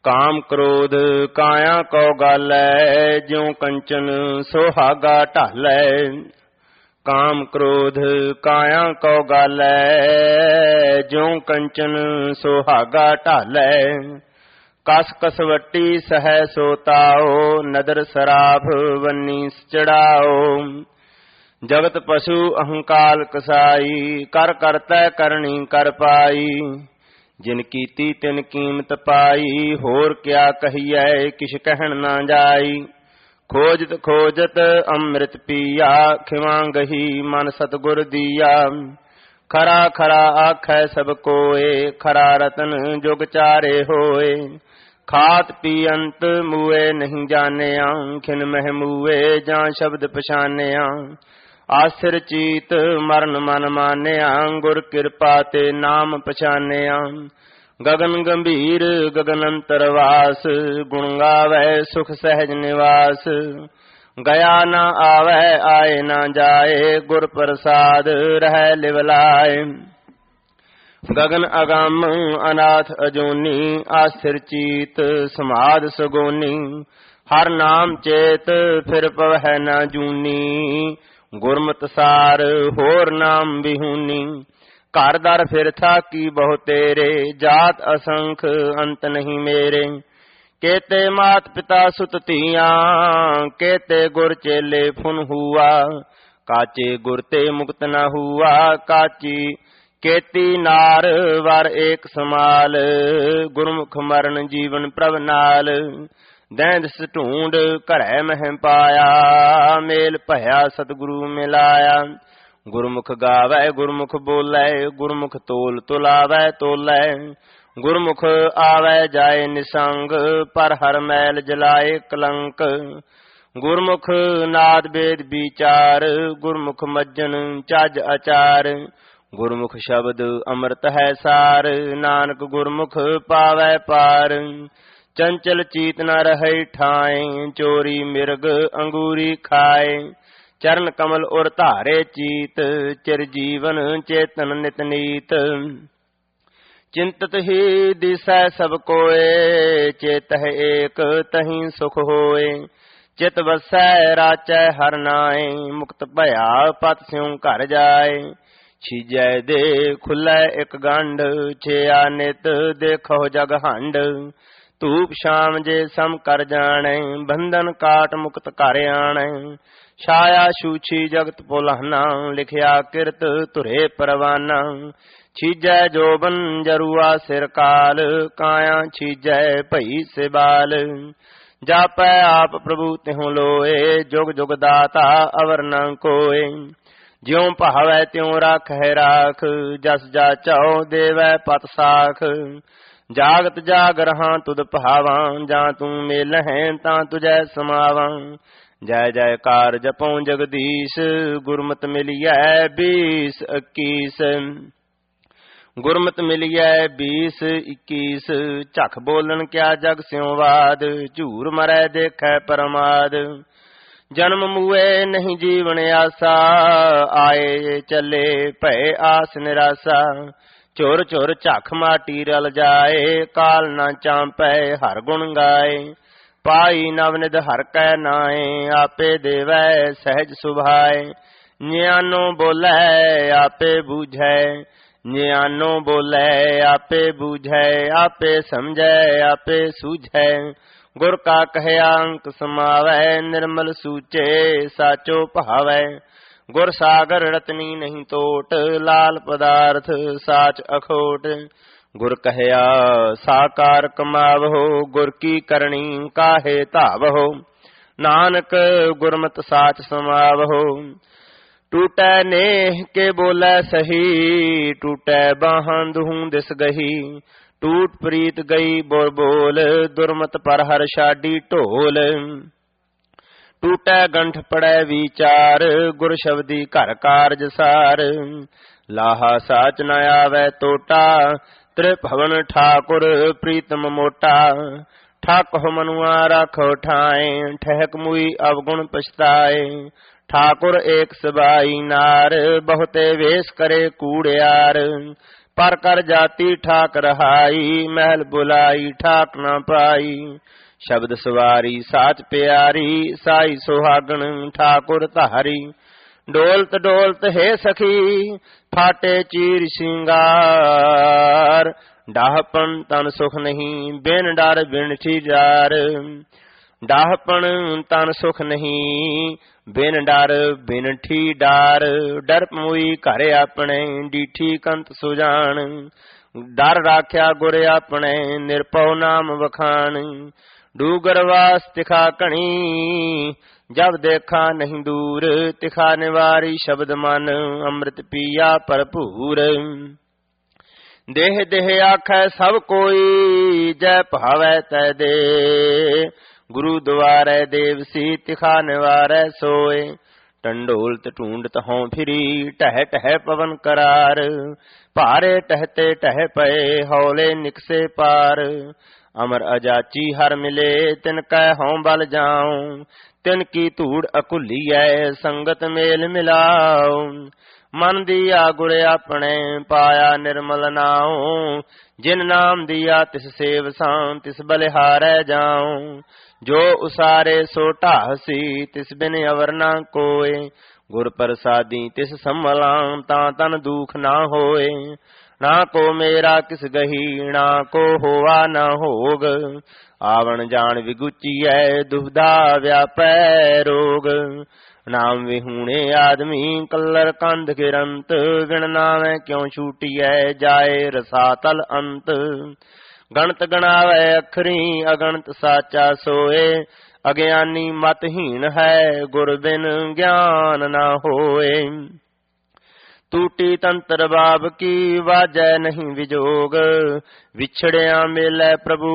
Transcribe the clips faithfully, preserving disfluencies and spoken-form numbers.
ਕਾਮ ਕ੍ਰੋਧ ਕਾਇਆ ਕੋ ਗਾਲੈ, ਜਿਉ ਕੰਚਨ ਸੁਹਾਗਾ ਢਾਲੈ। ਕਾਮ ਕ੍ਰੋਧ ਕਾਇਆ ਕੋ ਗਾਲੈ, ਜਿਉ ਕੰਚਨ ਸੁਹਾਗਾ ਢਾਲੈ। ਕਸ ਕਸਵੱਟੀ ਸਹਿ ਸੋ ਤਾਓ, ਨਦਰ ਸਰਾਫ ਵੰਨੀ ਚੜਾਓ। ਜਗਤ ਪਸ਼ੂ ਅਹੰਕਾਰ ਕਸਾਈ, ਕਰ ਕਰਤੈ ਕਰਨੀ ਕਰ ਪਾਈ। ਜਿਨ ਕੀਤੀ ਤਿਨ ਕੀਮਤ ਪਾਈ, ਹੋਰ ਕਿਆ ਕਹੀਐ ਕਿਛ ਕਹਿਣ ਨਾ ਜਾਈ। ਖੋਜਤ ਖੋਜਤ ਅੰਮ੍ਰਿਤ ਪੀਆ, ਖਿਵਾ ਗਹੀ ਮਨ ਸਤਿਗੁਰ ਦੀਆ। ਖਰਾ ਖਰਾ ਆਖੈ ਸਭ ਕੋਏ, ਖਰਾ ਰਤਨ ਜੁਗ ਚਾਰੇ ਹੋਏ। ਖਾਤ ਪੀਅੰਤ ਮੂਏ ਨਹੀਂ ਜਾਣਿਆ, ਖਿਨ ਮਹਿ ਮੂਏ ਜਾਂ ਸ਼ਬਦ ਪਛਾਨਿਆ। ਆਸਿਰ ਚੀਤ ਮਰਨ ਮਨ ਮਾਨਿਆ, ਗੁਰ ਕਿਰਪਾ ਤੇ ਨਾਮ ਪਛਾਨਿਆ। ਗਗਨ ਗੰਭੀਰ ਗਗਨ ਅੰਤਰਵਾਸ, ਗੁਣ ਗਾਵੈ ਸੁਖ ਸਹਿਜ ਨਿਵਾਸ। ਗਿਆ ਨਾ ਆਵੈ ਆਏ ਨਾ ਜਾਏ, ਗੁਰ ਪ੍ਰਸਾਦ ਰਹਿ ਲਿਵ ਲਾਏ। ਗਗਨ ਅਗੰਮ ਅਨਾਥ ਅਜੂਨੀ, ਆਸਿਰ ਚੀਤ ਸਮਾਧ ਸਗੋਨੀ। ਹਰ ਨਾਮ ਚੇਤ ਫਿਰ ਪਵਹਿ ਨਾ ਜੂਨੀ, ਗੁਰਮਤਿ ਸਾਰ ਹੋਰ ਨਾਮ ਬਿਹੂਨੀ। ਘਰ ਦਰ ਫਿਰ ਥਾਕੀ ਬਹੁ ਤੇਰੇ, ਜਾਤ ਅਸੰਖ ਅੰਤ ਨਹੀਂ ਮੇਰੇ। ਕੇਤੇ ਮਾਤ ਪਿਤਾ ਸੁਤ ਧੀਆਂ, ਕੇਤੇ ਗੁਰ ਚੇਲੇ ਫੁਨ ਹੂਆ। ਕਾਚੇ ਗੁਰ ਤੇ ਮੁਕਤ ਨ ਹੂਆ, ਕਾਚੀ ਕੇਤੀ ਨਾਰ ਵਰ ਏਕ ਸਮਾਲ। ਗੁਰਮੁਖ ਮਰਨ ਜੀਵਨ ਪ੍ਰਭ ਨਾਲ, ਦੈਂਦਸ ਢੂੰਡ ਘਰੈ ਮਹਿ ਪਾਇਆ। ਮੇਲ ਭਇਆ ਸਤਿਗੁਰੂ ਮਿਲਾਇਆ। ਗੁਰਮੁਖ ਗਾਵੈ ਗੁਰਮੁਖ ਬੋਲੈ, ਗੁਰਮੁਖ ਤੋਲ ਤੁਲਾਵੈ ਤੋਲੈ। ਗੁਰਮੁਖ ਆਵੈ ਜਾਏ ਨਿਸੰਗ, ਪਰ ਹਰ ਮੈਲ ਜਲਾਏ ਕਲੰਕ। ਗੁਰਮੁਖ ਨਾਦ ਬੇਦ ਵਿਚਾਰ, ਗੁਰਮੁਖ ਮੱਜਨ ਚੱਜ ਆਚਾਰ। ਗੁਰਮੁਖ ਸ਼ਬਦ ਅੰਮ੍ਰਿਤ ਹੈ ਸਾਰ, ਨਾਨਕ ਗੁਰਮੁਖ ਪਾਵੈ ਪਾਰ। ਚੰਚਲ ਚੀਤ ਨ ਰਹੈ ਠਾਏ, ਚੋਰੀ ਮਿਰਗ ਅੰਗੂਰੀ ਖਾਏ। ਚਰਨ ਕਮਲ ਉਰ ਧਾਰੇ ਚੀਤ, ਚਿਰ ਜੀਵਨ ਚੇਤਨ ਨਿਤ ਨੀਤ। ਚਿੰਤਤ ਹੀ ਦਿਸੈ ਸਭ ਕੋਏ, ਚੇਤਹਿ ਏਕ ਤਹੀਂ ਸੁਖ ਹੋਏ। ਚਿਤ ਵਸੈ ਰਾਚੈ ਹਰ ਨਾਏ, ਮੁਕਤ ਭਇਆ ਪਤ ਸਿਉ ਘਰ ਜਾਏ। ਛੀਜੈ ਦੇ ਖੁੱਲੈ ਇੱਕ ਗੰਢ, ਛਿਆ ਨਿਤ ਦੇਖੋ ਜਗ ਹੰਡ। ਧੂਪ ਸ਼ਾਮ ਜੇ ਸਮ ਕਰ ਜਾਣੈ, ਬੰਧਨ ਕਾਟ ਮੁਕਤ ਘਰ ਆਣੈ। ਛਾਇਆ ਛੂਛੀ ਜਗਤ ਭੁਲਾਨਾ, ਲਿਖਿਆ ਕਿਰਤ ਧੁਰੇ ਪਰਵਾਨਾ। ਛੀਜੈ ਜੋਬਨ ਜਰੂਆ ਸਿਰ ਕਾਲ, ਕਾਇਆ ਛੀਜੈ ਭਈ ਸਿਬਾਲ। ਜਾਪੈ ਆਪ ਪ੍ਰਭੂ ਤਿਹੁ ਲੋਏ, ਜੁਗ ਜੁਗ ਦਾਤਾ ਅਵਰ ਨ ਕੋਏ। ਜਿਉ ਭਾਵੈ ਤਿਉ ਰਾਖੈ ਰਾਖ, ਜਸ ਜਾਚਉ ਦੇਵੈ ਪਤ ਸਾਖ। ਜਾਗਤ ਜਾਗ ਰਹਾ ਤੁਧ ਭਾਵਾਂ, ਜਾਂ ਤੂੰ ਮੇਲਹਿ ਤਾਂ ਤੁਝੈ ਸਮਾਵਾਂ। ਜੈ ਜੈਕਾਰ ਜਪਉ ਜਗਦੀਸ਼, ਗੁਰਮਤਿ ਮਿਲੀਐ ਬੀਸ ਇੱਕੀਸ। ਗੁਰਮਤਿ ਮਿਲੀਐ ਬੀਸ ਇੱਕੀਸ, ਝਖ ਬੋਲਣ ਕਿਆ ਜਗ ਸਿਉ ਵਾਦ। ਝੂਰ ਮਰੈ ਦੇਖੈ ਪਰਮਾਦ। ਜਨਮ ਮੂਏ ਨਹੀਂ ਜੀਵਨ ਆਸਾ, ਆਏ ਚੱਲੇ ਭਏ ਆਸ ਨਿਰਾਸਾ। ਝੁਰ ਝੁਰ ਝਖ ਮਾਟੀ ਰਲ ਜਾਏ, ਕਾਲ ਨਾ ਚਾਂਪੈ ਹਰ ਗੁਣ ਗਾਏ। ਪਾਈ ਨਵਨਿਧ ਹਰ ਕੈ ਨਾਏ, ਆਪੇ ਦੇਵੈ ਸਹਿਜ ਸੁਭਾਏ। ਨਿਆਨੋ ਬੋਲੇ ਆਪੇ ਬੂਝੈ, ਨਿਆਨੋ ਬੋਲੇ ਆਪੇ ਬੂਝੈ। ਆਪੇ ਸਮਝੈ ਆਪੇ ਸੂਝੈ, ਗੁਰ ਕਾ ਕਹਿਆ ਅੰਕ ਸਮਾਵੈ। ਨਿਰਮਲ ਸੂਚੇ ਸਾਚੋ ਭਾਵੈ, ਗੁਰ ਸਾਗਰ ਰਤਨੀ ਨਹੀਂ ਤੋਟ। ਲਾਲ ਪਦਾਰਥ ਸਾਚ ਅਖੋਟ, ਗੁਰ ਕਹਿਆ ਸਾਕਾਰ ਕਮਾਵਹੁ। ਗੁਰ ਕੀ ਕਰਨੀ ਕਾਹੇ ਧਾਵਹੁ, ਨਾਨਕ ਗੁਰਮਤਿ ਸਾਚ ਸਮਾਵਹੁ। ਟੂਟੈ ਨੇਹ ਕੇ ਬੋਲੇ ਸਹੀ, ਟੂਟੈ ਬਾਹਾਂ ਦੁਹੂੰ ਦਿਸ ਗਹੀ। ਟੂਟ ਪ੍ਰੀਤ ਗਈ ਬੋਲ ਬੋਲ, ਦੁਰਮਤ ਪਰ ਹਰ ਛਾਡੀ ਢੋਲ। ਟੂਟੈ ਗੰਠ ਪੜੈ ਵਿਚਾਰ, ਗੁਰ ਸ਼ਬਦੀ ਘਰ ਕਾਰਜ ਸਾਰ। ਲਾਹਾ ਸਾਚ ਨ ਆਵੈ ਟੋਟਾ, ਤ੍ਰਿਭਵਨ ਠਾਕੁਰ ਪ੍ਰੀਤਮ ਮੋਟਾ। ਠਾਕੁ ਮਨੁਆ ਰਾਖੋ ਠਾਏ, ਠਹਿਕ ਮੁਈ ਅਵਗੁਣ ਪਛਤਾਏ। ਠਾਕੁਰ ਏਕ ਸਬਾਈ ਨਾਰ, ਬਹੁਤੇ ਵੇਸ ਕਰੇ ਕੂੜਿਆਰ। ਪਰ ਕਰ ਜਾਤੀ ਠਾਕ ਰਹਾਈ, ਮਹਿਲ ਬੁਲਾਈ ਠਾਕ ਨਾ ਪਾਈ। ਸ਼ਬਦ ਸਵਾਰੀ ਸਾਚ ਪਿਆਰੀ, ਸਾਈ ਸੁਹਾਗਣ ਠਾਕੁਰ ਧਾਰੀ। ਡੋਲਤ ਡੋਲਤ ਹੈ ਸਖੀ, ਫਾਟੇ ਚੀਰ ਸਿੰਗਾਰ। ਡਾਹਪਣ ਤਨ ਸੁਖ ਨਹੀਂ, ਬਿਨ ਡਰ ਬਿਨ ਠੀਜਾਰ। ਡਾਹਪਣ ਤਨ ਸੁਖ ਨਹੀਂ, ਬਿਨ ਡਰ ਬਿਨ ਠੀਡਾਰ। ਡਰ ਪਮੂਈ ਘਰ ਆਪਣੇ, ਡੀਠੀ ਕੰਤ ਸੁਜਾਨ। ਡਰ ਰਾਖਿਆ ਗੁਰ ਆਪਣੇ, ਨਿਰਭਉ ਨਾਮ ਵਖਾਣ। ਡੂਗਰ ਵਾਸ ਤਿਖਾ ਘਣੀ, ਜਬ ਦੇਖਾ ਨਹੀਂ ਦੂਰ। ਤਿਖਾ ਨਿਵਾਰੀ ਸ਼ਬਦ ਮਨ, ਅੰਮ੍ਰਿਤ ਪੀਆ ਭਰਪੂਰ। ਦੇਹ ਦੇਹ ਆਖੈ ਸਭ ਕੋਈ, ਜੈ ਭਾਵੈ ਤੈ ਦੇ। ਗੁਰੂ ਦੁਆਰੈ ਦੇਵਸੀ, ਤਿਖਾ ਨਿਵਾਰੈ ਸੋਏ। ਟੰਡੋਲਤ ਢੂੰਡਤ ਹਉ ਫਿਰੀ, ਟਹਿ ਟਹਿ ਪਵਨ ਕਰਾਰ। ਭਾਰੇ ਟਹਿਤੇ ਟਹਿ ਪਏ, ਹੌਲੇ ਨਿਕਸੇ ਪਾਰ। ਅਮਰ ਅਜਾਚੀ ਹਰ ਮਿਲੇ, ਤਿਨ ਕੈ ਹਉ ਬਲ ਜਾਉ। ਤਿਨ ਕੀ ਧੂੜ ਅਕੁਲੀਐ, ਸੰਗਤ ਮੇਲ ਮਿਲਾਉ। ਮਨ ਦੀਆ ਗੁਰ ਆਪਣੇ, ਪਾਇਆ ਨਿਰਮਲ ਨਾਉ। ਜਿਨ ਨਾਮ ਦੀਆ ਤਿਸ ਸੇਵ ਸਾਂ, ਤਿਸ ਬਲਿਹਾਰੈ ਜਾਉ। ਜੋ ਉਸਾਰੇ ਸੋ ਢਾਹਸੀ, ਤਿਸ ਬਿਨ ਅਵਰ ਨਾ ਕੋਏ। ਗੁਰ ਪ੍ਰਸਾਦੀ ਤਿਸ ਸੰਭਲਾਂ, ਤਾਂ ਤਨ ਦੁਖ ਨਾ ਹੋਏ। ਨਾ ਕੋ ਮੇਰਾ ਕਿਸ ਗਹੀ, ਨਾ ਕੋ ਹੋਵਾ ਨਾ ਹੋਗ। ਆਵਣ ਜਾਣ ਵਿਗੁਚੀਐ, ਦੁਬਦਾ ਵਿਆਪੈ ਰੋਗ। ਨਾਮ ਵਿਹੂਣੇ ਆਦਮੀ, ਕਲਰ ਕੰਧ ਗਿਰੰਤ। ਵਿਣ ਨਾਵੇਂ ਕਿਉ ਛੂਟੀਐ, ਜਾਏ ਰਸਾਤਲ ਅੰਤ। ਗਣਤ ਗਣਾਵੇ ਅਖਰੀ, ਅਗਣਤ ਸਾਚਾ ਸੋਏ। ਅਗਿਆਨੀ ਮਤਹੀਣ ਹੈ, ਗੁਰ ਬਿਨ ਗਿਆਨ ਨਾ ਹੋਏ। ਟੂਟੀ ਤੰਤਰ ਬਾਬ ਕੀ, ਵਾਜੈ ਨਹੀਂ ਵਿਜੋਗ। ਵਿਛੜਿਆ ਮੇਲੇ ਪ੍ਰਭੂ,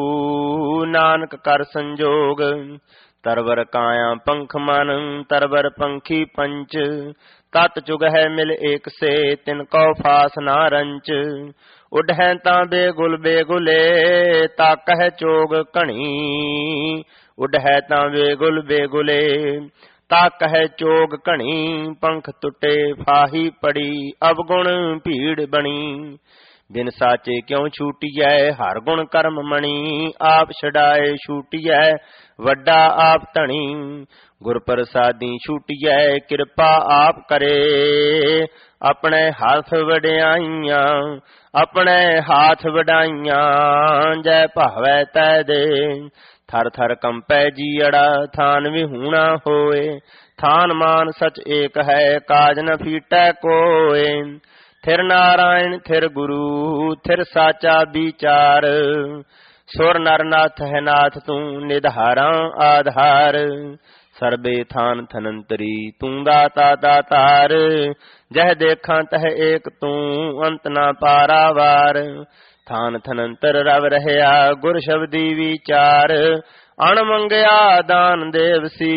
ਨਾਨਕ ਕਰ ਸੰਜੋਗ। ਤਰਵਰ ਕਾਇਆ ਪੰਖ ਮਨ, ਤਰਵਰ ਪੰਖੀ ਪੰਚ। ਤਤ ਚੁਗ ਹੈ ਮਿਲ ਏਕ ਸੇ, ਤਿਨ ਕਉ ਫਾਸ ਨਾ ਰੰਚ। ਉਡਹਿ ਤਾਂ ਬੇਗੁਲ ਬੇਗੁਲੇ, ਤਾਕਹਿ ਚੋਗ ਘਣੀ। ਉਡਹਿ ਤਾਂ ਬੇਗੁਲ ਬੇਗੁਲੇ, ਤਾਕਹਿ ਚੋਗ ਘਣੀ। ਪੰਖ ਟੁੱਟੇ ਫਾਹੀ ਪੜੀ, ਅਵਗੁਣ ਭੀੜ ਬਣੀ। ਬਿਨ ਸਾਚੇ ਕਿਉ ਛੂਟੀਐ, ਹਰ ਗੁਣ ਕਰਮ ਮਣੀ। ਆਪ ਛਡਾਏ ਛੂਟੀਐ, ਵੱਡਾ ਆਪ ਧਣੀ। ਗੁਰ ਪ੍ਰਸਾਦੀ ਛੂਟੀਐ, ਕਿਰਪਾ ਆਪ ਕਰੇ। ਆਪਣੇ ਹੱਥ ਵਡਿਆਈਆਂ, ਆਪਣੇ ਹਾਥ ਵਡਾਈਆਂ। ਜੈ ਭਾਵੈ ਤੈ ਦੇ। ਥਰ ਥਰ ਕੰਪੈ ਜੀਅੜਾ, ਥਾਨ ਵਿਹੂਣਾ ਹੋਏ। ਥਾਨ ਮਾਨ ਸਚ ਏਕ ਹੈ, ਕਾਜ ਨ ਫੀਟੈ ਕੋਏ। ਥਿਰ ਨਾਰਾਇਣ ਥਿਰ ਗੁਰੂ, ਥਿਰ ਸਾਚਾ ਵਿਚਾਰ। ਸੁਰ ਨਰ ਨਾਥ ਹੈ ਨਾਥ ਤੂੰ, ਨਿਧਾਰਾਂ ਆਧਾਰ। ਸਰਬੇ ਥਾਨ ਥਨੰਤਰੀ, ਤੂੰ ਦਾਤਾ ਦਾਤਾਰ। ਜਹ ਦੇਖਾਂ ਤਹ ਏਕ ਤੂੰ, ਅੰਤ ਨਾ ਪਾਰਾਵਾਰ। ਥਾਨ ਥਨੰਤਰ ਰਵ ਰਹਿਆ, ਗੁਰ ਸ਼ਬਦੀ ਵਿਚਾਰ। ਅਣ ਮੰਗਿਆ ਦਾਨ ਦੇਵਸੀ,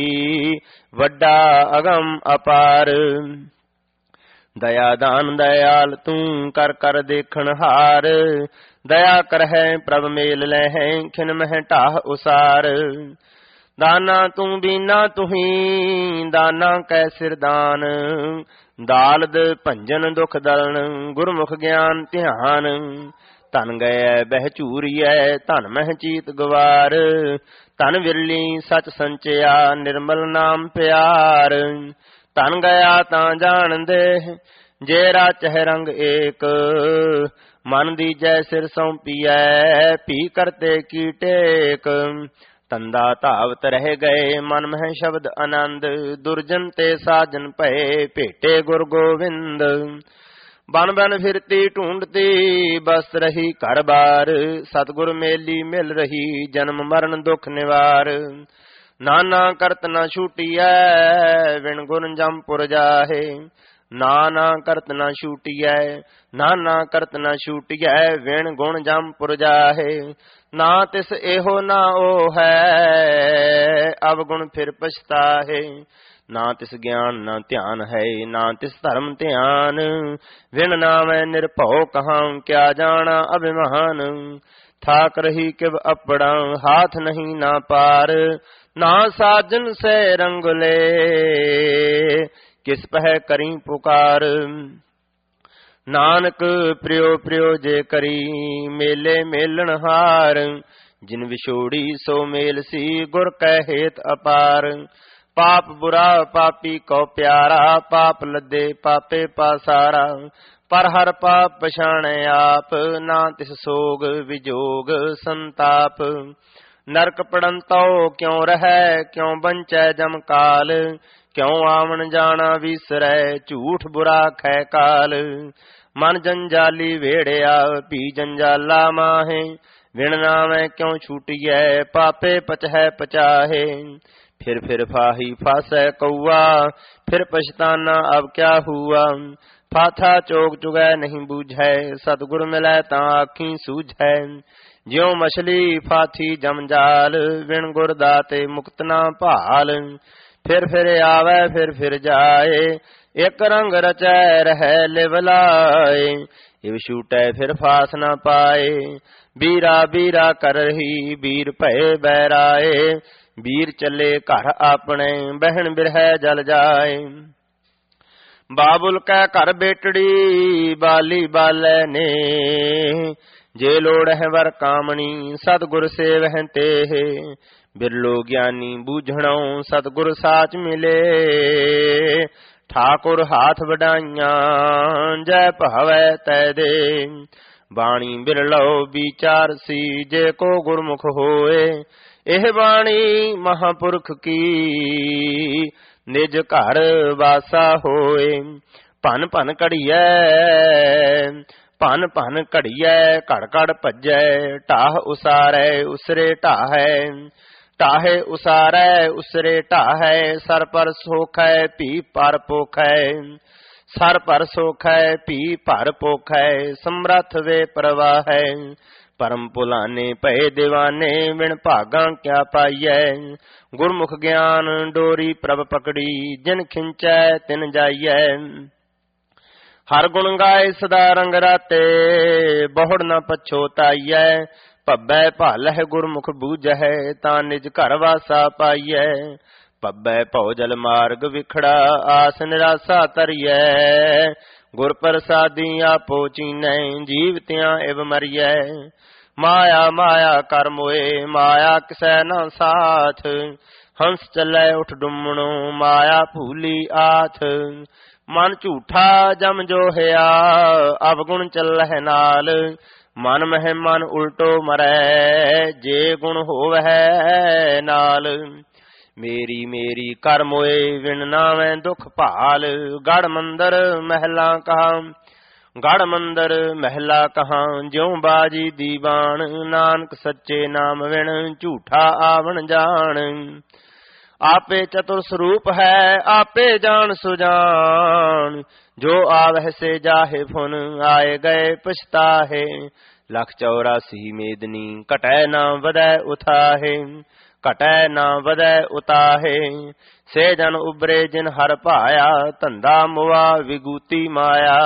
ਵੱਡਾ ਅਗਮ ਅਪਾਰ। ਦਇਆ ਦਾਨ ਦਇਆਲ ਤੂੰ, ਕਰ ਕਰ ਦੇਖਣ ਹਾਰ। ਦਇਆ ਕਰਹਿ ਪ੍ਰਭ ਮੇਲ ਲੈਹਿ, ਖਿਨ ਮਹਿ ਢਾਹ ਉਸਾਰ। ਦਾਨਾ ਤੂੰ ਬੀਨਾ ਤੁਹੀ, ਦਾਨਾ ਕੈ ਸਿਰ ਦਾਨ। ਦਾਲਦ ਭੰਜਨ ਦੁਖ ਦਲਨ, ਗੁਰਮੁਖ ਗਿਆਨ ਧਿਆਨ। ਧਨ ਗਏ ਬਹਿ ਝੂਰੀਐ, ਧਨ ਮਹਿ ਚੀਤ ਗਵਾਰ। ਧਨ ਵਿਰਲੀ ਸਚ ਸੰਚਿਆ, ਨਿਰਮਲ ਨਾਮ ਪਿਆਰ। ਧਨ ਗਿਆ ਤਾਂ ਜਾਣ ਦੇ, ਜੇ ਰਾਚਹਿ ਰੰਗ ਏਕ। ਮਨ ਦੀਜੈ ਸਿਰ ਸੌਂਪੀਐ, ਭੀ ਕਰਤੇ ਕੀ ਟੇਕ। ਤੰਦਾ ਧਾਵਤ ਰਹਿ ਗਏ, ਮਨ ਮਹਿ ਸ਼ਬਦ ਆਨੰਦ। ਦੁਰਜਨ ਤੇ ਸਾਜਨ ਭਏ, ਭੇਟੇ ਗੁਰ ਗੋਵਿੰਦ। ਬਨ ਬਨ ਫਿਰਤੀ ਢੂੰਡਤੀ, ਬਸ ਰਹੀ ਘਰ ਬਾਰ। ਸਤਿਗੁਰ ਮੇਲੀ ਮਿਲ ਰਹੀ, ਜਨਮ ਮਰਨ ਦੁਖ ਨਿਵਾਰ। ਨਾਨਾ ਕਰਤ ਨਾ ਛੂਟੀਐ, ਵਿਣ ਗੁਣ ਜੰਪੁਰ ਜਾਹੇ। ਨਾਨਾ ਕਰਤ ਨਾ ਛੂਟੀਐ, ਨਾਨਾ ਕਰਤ ਨਾ ਛੂਟੀਐ। ਵਿਣ ਗੁਣ ਜੰਪੁਰ ਜਾਹੇ। ਨਾ ਤਿਸ ਇਹੋ ਨਾ ਉਹ ਹੈ, ਅਵਗੁਣ ਫਿਰ ਪਛਤਾਹੇ। ਨਾ ਤਿਸ ਗਿਆਨ ਨਾ ਧਿਆਨ ਹੈ, ਨਾ ਤਿਸ ਧਰਮ ਧਿਆਨ। ਵਿਣ ਨਾਮੈ ਨਿਰਭਉ ਕਹਾਂ, ਕਿਆ ਜਾਣਾ ਅਭਿਮਾਨ। ਥਾਕ ਰਹੀ ਕਿਵ ਅਪੜਾ, ਹਾਥ ਨਹੀਂ ਨਾ ਪਾਰ। ਨਾ ਸਾਜਨ ਸੇ ਰੰਗਲੇ, ਕਿਸ ਪਹਿ ਕਰੀ ਪੁਕਾਰ। ਨਾਨਕ ਪ੍ਰਿਓ ਪ੍ਰਿਓ ਜੇ ਕਰੀ ਮੇਲੇ ਮੇਲਣ ਹਾਰ। ਜਿਨ ਵਿਛੋੜੀ ਸੋ ਮੇਲ ਸੀ ਗੁਰ ਕੈ ਹੇਤ ਅਪਾਰ। ਪਾਪ ਬੁਰਾ ਪਾਪੀ ਕੋ ਪਿਆਰਾ ਪਾਪ ਲੱਦੇ ਪਾਪੇ ਪਾਸਾਰਾ। ਪਰ ਹਰ ਪਾਪ ਪਛਾਣੈ ਆਪ ਨਾ ਤਿਸ ਸੋਗ ਵਿਜੋਗ ਸੰਤਾਪ। ਨਰਕ ਪੜਨ ਤਉ ਕਿਉ ਰਹੈ ਕਿਉ ਬੰਚੈ ਜਮ ਕਾਲ। ਕਿਉ ਆਵਣ ਜਾਣਾ ਵਿਸਰੈ ਝੂਠ ਬੁਰਾ ਖੈ ਕਾਲ। ਮਨ ਜੰਜਾਲੀ ਵੇੜਿਆ ਪੀ ਜੰਜਾਲਾ ਮਾਹੇ। ਵਿਣ ਨਾਵੈ ਕਿਉ ਛੂਟੀਐ ਪਾਪੇ ਪਚਹਿ ਪਚਾਹੇ। ਫਿਰ ਫਿਰ ਫਾਹੀ ਫਾਸੈ ਕਊਆ ਫਿਰ ਪਛਤਾਨਾ ਅਬ ਕਿਆ ਹੁਆ। ਫਾਥਾ ਚੋਗ ਚੁਗੈ ਨਹੀਂ ਬੂਝੈ ਸਤਿਗੁਰ ਮਿਲੈ ਤਾਂ ਆਖੀ ਸੂਝੈ। ਜਿਉ ਮਛਲੀ ਫਾਥੀ ਜਮਜਾਲ ਵਿਣ ਗੁਰ ਦਾਤੇ ਮੁਕਤ ਨਾ ਭਾਲ। ਫਿਰ ਫਿਰ ਆਵੈ ਫਿਰ ਫਿਰ ਜਾਏ ਇਕ ਰੰਗ ਰਚੈ ਰਹਿ ਲਿਵ ਲਾਏ। ਇਵ ਛੂਟੈ ਫਿਰ ਫਾਸ ਨਾ ਪਾਏ ਬੀਰਾ ਬੀਰਾ ਕਰ ਰਹੀ ਬੀਰ ਭਏ ਬੈਰਾਏ। ਬੀਰ ਚੱਲੇ ਘਰ ਆਪਣੇ ਬਹਿਣ ਬਿਰਹੈ ਜਲ ਜਾਏ। ਬਾਬੁਲ ਕੈ ਘਰ ਬੇਟੜੀ ਬਾਲੀ ਬਾਲੈ ਨੇ। ਜੇ ਲੋੜ ਹੈ ਵਰ ਕਾਮਣੀ ਸਤਿਗੁਰ ਸੇਵਹਿ ਤੇਹ। ਬਿਰਲੋ ਗਿਆਨੀ ਬੂਝਣਉ ਸਤਿਗੁਰ ਸਾਚ ਮਿਲੇ। ਠਾਕੁਰ ਹਾਥ ਵਡਾਈਆਂ ਜੈ ਭਾਵੈ ਤੈ ਦੇ। ਬਾਣੀ ਬਿਰਲੋ ਵਿਚਾਰ ਸੀ ਜੇ ਕੋ ਗੁਰਮੁਖ ਹੋਏ। ਇਹ ਬਾਣੀ ਮਹਾਂਪੁਰਖ ਕੀ ਨਿਜ ਘਰ ਵਾਸਾ ਹੋਏ। ਭਨ ਭਨ ਘੜੀਐ ਭਨ ਭਨ ਘੜੀਐ ਘੜ ਘੜ ਭਜੈ। ਢਾਹ ਉਸਾਰੈ ਉਸਰੇ ਢਾਹੈ ਢਾਹੇ ਉਸਾਰੈ ਉਸਰੇ ਢਾਹੈ। ਸਰ ਪਰ ਸੋਖੈ ਭੀ ਪਰ ਪੋਖੈ ਸਰ ਪਰ ਸੋਖੈ ਭੀ ਭਰ ਪੋਖੈ। ਸਮਰੱਥ ਵੇ ਪ੍ਰਵਾਹੈ ਪਰਮ ਭੁਲਾਨੇ ਭਏ ਦੀਵਾਨੇ। ਵਿਣ ਭਾਗਾਂ ਕਿਆ ਪਾਈਐ ਗੁਰਮੁਖ ਗਿਆਨ ਡੋਰੀ ਪ੍ਰਭ ਪਕੜੀ। ਜਿਨ ਖਿੰਚੈ ਤਿਨ ਜਾਈਐ। ਹਰ ਗੁਣ ਗਾਏ ਸਦਾ ਰੰਗ ਰਾਤੇ ਬਹੁੜ ਨ ਪਛੋਤਾਈਐ। ਭੱਬੈ ਭਾਲਹਿ ਗੁਰਮੁਖ ਬੂਝਹਿ ਤਾਂ ਨਿਜ ਘਰ ਵਾਸਾ ਪਾਈਐ। ਭੱਬੈ ਭਉ ਜਲ ਮਾਰਗ ਵਿਖੜਾ ਆਸ ਨਿਰਾਸਾ ਤਰੀਐ। ਗੁਰ ਪ੍ਰਸਾਦੀ ਆਪੋ ਚੀਨੈ ਜੀਵਤਿਆਂ ਇਵ ਮਰੀਐ। ਮਾਇਆ ਮਾਇਆ ਕਰ ਮੋਏ ਮਾਇਆ ਕਿਸੈ ਨਾ ਸਾਥ। ਹੰਸ ਚੱਲੈ ਉਠ ਡੁੰਮਣੋ ਮਾਇਆ ਭੂਲੀ ਆਥ। ਮਨ ਝੂਠਾ ਜਮ ਜੋਹਿਆ ਅਵਗੁਣ ਚੱਲਹਿ ਨਾਲ। ਮਨ ਮਹਿ ਮਨ ਉਲਟੋ ਮਰੈ ਜੇ ਗੁਣ ਹੋਵੈ ਨਾਲ। ਮੇਰੀ ਮੇਰੀ ਕਰ ਮੋਏ ਵਿਣ ਨਾਵੈ ਦੁਖ ਭਾਲ। ਗੜ ਮੰਦਰ ਮਹਿਲਾ ਕਹਾ ਗੜ ਮੰਦਰ ਮਹਿਲਾ ਕਹਾ। ਜਿਉ ਬਾਜੀ ਦੀਵਾਨ ਨਾਨਕ ਸੱਚੇ ਨਾਮ ਵਿਣ ਝੂਠਾ ਆਵਣ ਜਾਣ। ਆਪੇ ਚਤੁਰ ਸਰੂਪ ਹੈ ਆਪੇ ਜਾਣ ਸੁਜਾਨ। ਜੋ ਆਵਹਿ ਸੇ ਜਾਹੇ ਫੁਨ ਆਏ ਗਏ ਪਛਤਾਹੇ। ਲੱਖ ਚੌਰਾਸੀ ਮੇਦਨੀ ਘਟੈ ਨਾ ਵਧੈ ਉਥਾਹੇ ਘਟੈ ਨਾ ਵਧੈ ਉਤਾਹੇ। ਸੇ ਜਨ ਉਬਰੇ ਜਿਨ ਹਰ ਭਾਇਆ ਧੰਦਾ ਮੁਆ ਵਿਗੂਤੀ ਮਾਇਆ।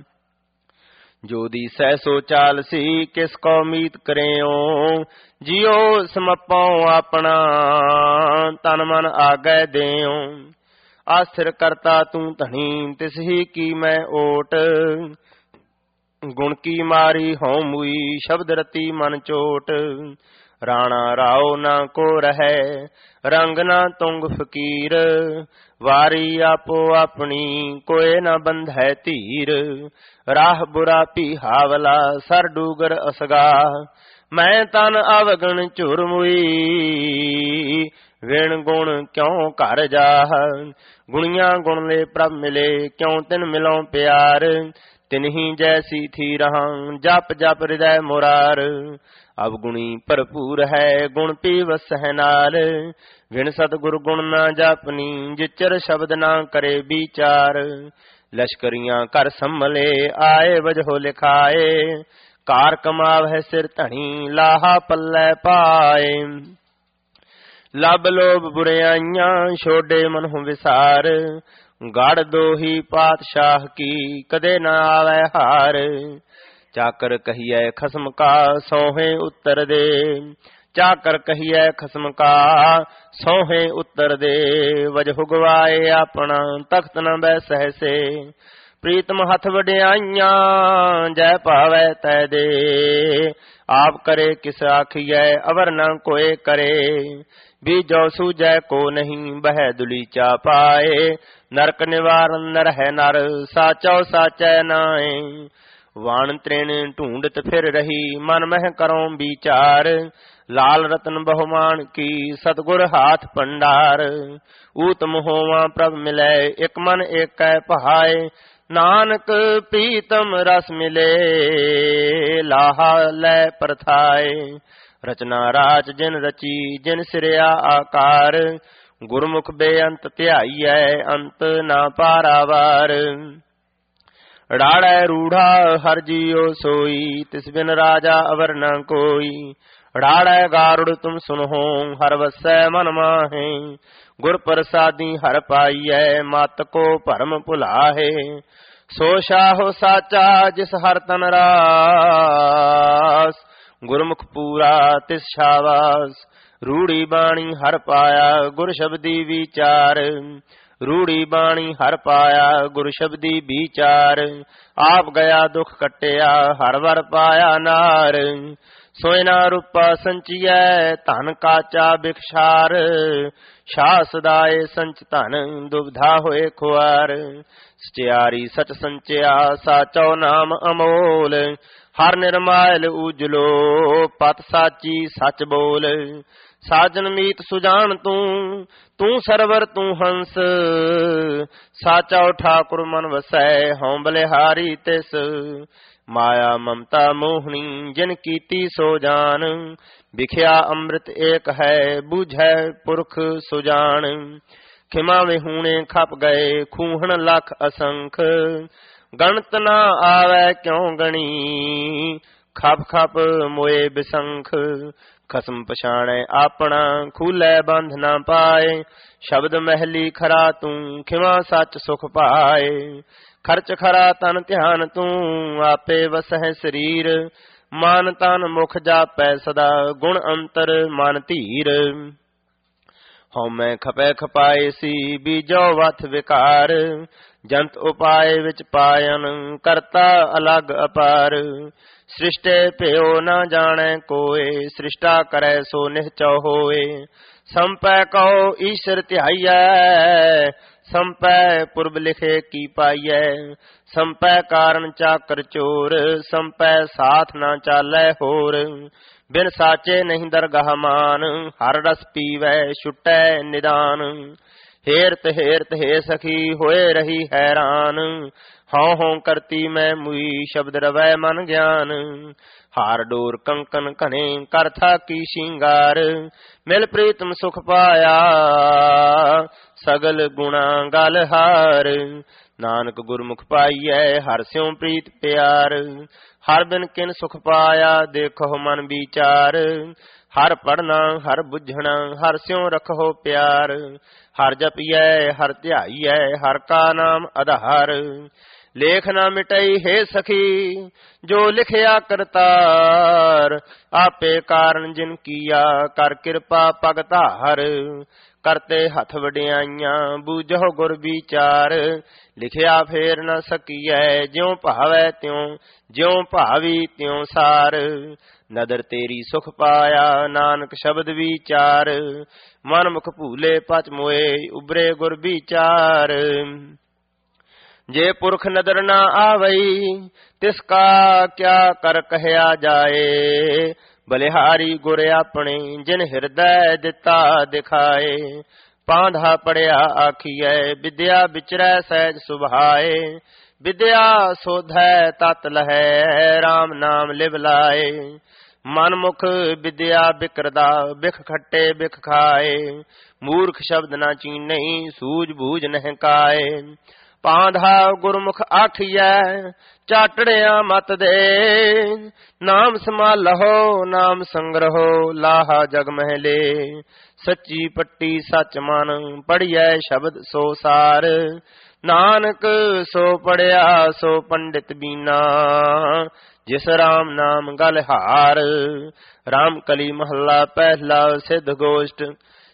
ਜੋ ਦੀ ਸਹਿ ਸੋ ਚਾਲ ਸੀ ਕਿਸ ਕੋ ਮੀਤ ਕਰਿਓ। ਜਿਉ ਸਮਪਉ ਆਪਣਾ ਤਨ ਮਨ ਆਗੈ ਦਿਓ। ਆਸਥਿਰ ਕਰਤਾ ਤੂੰ ਧਣੀ ਤਿਸ ਹੀ ਕੀ ਮੈਂ ਓਟ। ਗੁਣ ਕੀ ਮਾਰੀ ਹਉ ਮੁਈ ਸ਼ਬਦ ਰਤੀ ਮਨ ਚੋਟ। ਰਾਣਾ ਰਾਓ ਨਾ ਕੋ ਰਹੈ ਰੰਗ ਨਾ ਤੁੰਗ ਫਕੀਰ। ਵਾਰੀ ਆਪੋ ਆਪਣੀ ਕੋਏ ਨਾ ਬੰਧੈ ਧੀਰ। ਰਾਹ ਬੁਰਾ ਭੀ ਹਾਵਲਾ ਸਰ ਡੂਗਰ ਅਸਗਾ। ਮੈਂ ਤਨ ਅਵਗਣ ਝੁਰ ਮੁਈ ਵਿਣ ਗੁਣ ਕਿਉ ਘਰ ਜਾਹ। ਗੁਣੀਆਂ ਗੁਣ ਲੈ ਪ੍ਰਭ ਮਿਲੇ ਕਿਉ ਤਿਨ ਮਿਲਉ ਪਿਆਰ। ਤਿਨਹੀ ਜੈਸੀ ਥੀ ਰਹਾਂ ਜਪ ਜਪ ਹਿਰਦੈ ਮੁਰਾਰ। ਅਬ ਗੁਣੀ ਭਰਪੂਰ ਹੈ ਗੁਣ ਪੀ ਵਸਹਿ ਨਾਲ। ਵਿਣ ਸਤਿਗੁਰ ਗੁਣ ਨਾ ਜਾਪਨੀ ਜਿਚਰ ਸ਼ਬਦ ਨਾ ਕਰੇ ਵਿਚਾਰ। ਲਸ਼ਕਰੀਆਂ ਕਰ ਸੰਭਲੇ ਆਏ ਵਜਹੋ ਲਿਖਾਏ। ਕਾਰ ਕਮਾਵਹਿ ਸਿਰ ਧਣੀ ਲਾਹਾ ਪੱਲੇ ਪਾਏ। ਲਬ ਲੋਭ ਬੁਰਿਆਈਆਂ ਛੋਡੇ ਮਨਹੁ ਵਿਸਾਰ। ਗੜ ਦੋਹੀ ਪਾਤਸ਼ਾਹ ਕੀ ਕਦੇ ਨਾ ਆਵੈ ਹਾਰ। ਚਾਕਰ ਕਹੀਐ ਖਸਮ ਕਾ ਸੋਹੇ ਉੱਤਰ ਦੇ। ਚਾਕਰ ਕਹੀਐ ਖਸਮ ਕਾ ਸੋਹੇ ਉੱਤਰ ਦੇ। ਵਜਹੁ ਗਵਾਏ ਆਪਣਾ ਤਖਤ ਨ ਬੈ ਸਹਿਸੇ। ਪ੍ਰੀਤਮ ਹੱਥ ਵਡਿਆਈਆਂ ਜੈ ਭਾਵੈ ਤੈ ਦੇ। ਆਪ ਕਰੇ ਕਿਸ ਆਖੀਐ ਅਵਰ ਨ ਕੋਏ ਕਰੇ। ਬੀਜੋ ਸੂਝੈ ਕੋ ਨਹੀਂ ਬਹਿ ਦੁਲੀਚਾ ਪਾਏ। ਨਰਕ ਨਿਵਾਰਨ ਨਰਹਿ ਨਰ ਸਾਚੋ ਸਾਚੈ ਨਾਏ। ਵਾਣ ਤ੍ਰਿਣ ਢੂੰਡਤ ਫਿਰ ਰਹੀ ਮਨ ਮਹਿ ਕਰੋ ਵਿਚਾਰ। ਲਾਲ ਰਤਨ ਬਹੁਮਾਨ ਕੀ ਸਤਗੁਰ ਹਾਥ ਭੰਡਾਰ। ਊਤਮ ਹੋਵਾ ਪ੍ਰਭ ਮਿਲੈ ਇਕ ਮਨ ਏਕੈ ਭਾਏ। ਨਾਨਕ ਪ੍ਰੀਤਮ ਰਸ ਮਿਲੇ ਲਾਹਾ ਲੈ ਪਰਥਾਏ। ਰਚਨਾ ਰਾਚ ਜਿਨ ਰਚੀ ਜਿਨ ਸਿਰਿਆ ਆਕਾਰ। ਗੁਰਮੁਖ ਬੇਅੰਤ ਧਿਆਈਐ ਅੰਤ ਨਾ ਪਾਰਾਵਾਰ। ਰਾੜੈ ਰੂੜਾ ਹਰ ਜੀਉ ਸੋਈ ਤਿਸ ਬਿਨ ਰਾਜਾ ਅਵਰ ਨ ਕੋਈ। ਰਾੜੈ ਗਾਰੁੜ ਤੁਮ ਸੁਨਹੁ ਹਰ ਵਸੈ ਮਨ ਮਾਹੇ। ਗੁਰ ਪ੍ਰਸਾਦੀ ਹਰ ਪਾਈਐ ਮਤ ਕੋ ਭਰਮ ਭੁਲਾਹੇ। ਸੋ ਸ਼ਾਹੋ ਸਾਚਾ ਜਿਸ ਹਰ ਤਨ ਰਾਸ। ਗੁਰਮੁਖ ਪੂਰਾ ਤਿਸ ਸ਼ਾਵਾਸ। ਰੂੜੀ ਬਾਣੀ ਹਰ ਪਾਇਆ ਗੁਰ ਸ਼ਬਦੀ ਵਿਚਾਰ। ਰੂੜੀ ਬਾਣੀ ਹਰ ਪਾਇਆ ਗੁਰ ਸ਼ਬਦੀ ਵਿਚਾਰ। ਆਪ ਗਿਆ ਦੁਖ ਕੱਟਿਆ ਹਰ ਵਰ ਪਾਇਆ ਨਾਰ। ਸੋਇਨਾ ਰੂਪਾ ਸੰਚੀਐ ਧਨ ਕਾਚਾ ਬਿਖਸ਼ਾਰ। ਸ਼ਾਹ ਸਦਾਏ ਸੰਚ ਧਨ ਦੁਬਧਾ ਹੋਏ ਖੁਆਰ। ਸਚਿਆਰੀ ਸਚ ਸੰਚਿਆ ਸਾਚੋ ਨਾਮ ਅਮੋਲ। ਹਰ ਨਿਰਮਾਇਲ ਉਜਲੋ ਪਤ ਸਾਚੀ ਸਚ ਬੋਲ। ਸਾਜਨ ਮੀਤ ਸੁਜਾਨ ਤੂੰ ਤੂੰ ਸਰਵਰ ਤੂੰ ਹੰਸ। ਸਾਚਾ ਠਾਕੁਰ ਮਨ ਵਸੈ ਹਉ ਬਲਿਹਾਰੀ ਤਿਸ। ਮਾਇਆ ਮਮਤਾ ਮੋਹਣੀ ਜਿਨ ਕੀਤੀ ਸੋ ਜਾਨ। ਵਿਖਿਆ ਅੰਮ੍ਰਿਤ ਏਕ ਹੈ ਬੂਝੈ ਪੁਰਖ ਸੁਜਾਨ। ਖਿਮਾ ਵਿਹੂਣੇ ਖਪ ਗਏ ਖੂਹਣ ਲੱਖ ਅਸੰਖ। ਗਣਤ ਨਾ ਆਵੈ ਕਿਉ ਗਣੀ ਖਪ ਖਪ ਮੋਏ ਬਿਸੰਖ। ਖਸਮ ਪਛਾਣੈ ਆਪਣਾ ਖੂਲੈ ਬੰਧ ਨਾ ਪਾਏ। ਸ਼ਬਦ ਮਹਿਲੀ ਖਰਾ ਤੂੰ ਖਿਮਾ ਸੱਚ ਸੁਖ ਪਾਏ। ਖਰਚ ਖਰਾ ਤਨ ਧਿਆਨ ਤੂੰ ਆਪੇ ਵਸਹਿ ਸਰੀਰ। ਮਨ ਤਨ ਮੁਖ ਜਾਪੈ ਸਦਾ ਗੁਣ ਅੰਤਰ ਮਨ ਧੀਰ। ਹਉ ਮੈਂ ਖਪੈ ਖਪਾਏ ਸੀ ਬੀਜੋ ਵਥ ਵਿਕਾਰ। ਜੰਤ ਉਪਾਏ ਵਿੱਚ ਪਾਇਨ ਕਰਤਾ ਅਲਗ ਅਪਾਰ। ਸ੍ਰਿਸ਼ਟੇ ਭਿਓ ਨਾ ਜਾਣੈ ਕੋਏ ਸ੍ਰਿਸ਼ਟਾ ਕਰੈ ਸੋ ਨਿਹਚੋ ਹੋਏ। ਸੰਪੈ ਕਉ ਈਸ਼ਰ ਧਿਆਈਐ ਸੰਪੈ ਪੁਰਬ ਲਿਖੇ ਕੀ ਪਾਈਐ। ਸੰਪੈ ਕਾਰਨ ਚਾਕਰ ਚੋਰ ਸੰਪੈ ਸਾਥ ਨਾ ਚਾਲੈ ਹੋਰ। ਬਿਨ ਸਾਚੇ ਨਹੀਂ ਦਰਗਾਹ ਮਾਨ ਹਰ ਰਸ ਪੀਵੈ ਛੁਟੈ ਨਿਦਾਨ। ਹੇਰਤ ਹੇਰਤ ਹੇ ਸਖੀ ਹੋਏ ਰਹੀ ਹੈਰਾਨ। ਹਉ ਹਉ ਕਰਤੀ ਮੈਂ ਮੁਈ ਸ਼ਬਦ ਰਵੈ ਮਨ ਗਿਆਨ। ਹਾਰ ਡੋਰ ਕੰਕਨ ਘਨੇ ਕਰ ਥਾਕੀ ਸ਼ਿੰਗਾਰ। ਮਿਲ ਪ੍ਰੀਤਮ ਸੁਖ ਪਾਇਆ ਸਗਲ ਗੁਣਾ ਗਲ ਹਾਰ। ਨਾਨਕ ਗੁਰਮੁਖ ਪਾਈਐ ਹਰ ਸਿਉ ਪ੍ਰੀਤ ਪਿਆਰ। ਹਰ ਬਿਨ ਕਿਨ ਸੁਖ ਪਾਇਆ ਦੇਖੋ ਮਨ ਵਿਚਾਰ। ਹਰ ਪੜਨਾ ਹਰ ਬੁੱਝਣਾ ਹਰ ਸਿਉ ਰਖੋ ਪਿਆਰ। ਹਰ ਜਪੀਐ ਹਰ ਧਿਆਈਐ ਹਰ ਕਾ ਨਾਮ ਆਧਾਰ। ਲੇਖ ਨਾ ਮਿਟਈ ਹੈ ਸਖੀ ਜੋ ਲਿਖਿਆ ਕਰਤਾਰ। ਆਪੇ ਕਾਰਨ ਜਿਨ ਕੀਆ ਕਰ ਕਿਰਪਾ ਪਗ ਧਾਰ। ਕਰਤੇ ਹੱਥ ਵਡਿਆਈਆਂ ਬੂਝੋ ਗੁਰ ਵਿਚਾਰ। ਲਿਖਿਆ ਫੇਰ ਨ ਸਕੀਐ ਜਿਉ ਭਾਵੈ ਤਿਉ ਜਿਉ ਭਾਵੀ ਤਿਉ ਸਾਰ। ਨਦਰ ਤੇਰੀ ਸੁਖ ਪਾਇਆ ਨਾਨਕ ਸ਼ਬਦ ਵਿਚਾਰ। ਮਨ ਮੁਖ ਭੂਲੇ ਪਚ ਮੋਏ ਉਬਰੇ ਗੁਰ ਵਿਚਾਰ। ਜੇ ਪੁਰਖ ਨਦਰ ਨਾ ਆਵਈ ਤਿਸ ਕਾ ਕਿਆ ਕਰ ਕਹਿਆ ਜਾਏ। ਬਲਿਹਾਰੀ ਗੁਰ ਆਪਣੇ ਜਿਨ ਹਿਰਦੈ ਦਿੱਤਾ ਦਿਖਾਏ। ਪਾਂਧਾ ਪੜਿਆ ਆਖੀਐ ਵਿਦਿਆ ਵਿਚਰੈ ਸਹਿਜ ਸੁਭਾਏ। ਵਿਦਿਆ ਸੋਧੈ ਤਤ ਲਹੈ ਰਾਮ ਨਾਮ ਲਿਵ ਲਾਏ। ਮਨ ਮੁਖ ਵਿਦਿਆ ਬਿਕਰਦਾ ਬਿਖ ਖੱਟੇ ਬਿਖ ਖਾਏ। ਮੂਰਖ ਸ਼ਬਦ ਨਾ ਚੀਨਈ ਸੂਝ ਬੂਝ ਨਹਿ ਕਾਏ। ਪਾਂਧਾ ਗੁਰਮੁਖ ਆਖੀਐ ਚਾਟੜਿਆ ਮਤ ਦੇ। ਨਾਮ ਸਮਾਲਹੁ ਨਾਮ ਸੰਗਰਹੁ ਲਾਹਾ ਜਗ ਮਹਿਲੇ। ਸੱਚੀ ਪੱਟੀ ਸੱਚ ਮਨ ਪੜੀਐ ਸ਼ਬਦ ਸੋ ਸਾਰ। ਨਾਨਕ ਸੋ ਪੜਿਆ ਸੋ ਪੰਡਿਤ ਬੀਨਾ ਜਿਸ ਰਾਮ ਨਾਮ ਗਲ ਹਾਰ। ਰਾਮ ਕਲੀ ਮਹੱਲਾ ਪਹਿਲਾ ਸਿੱਧ ਗੋਸ਼ਟ।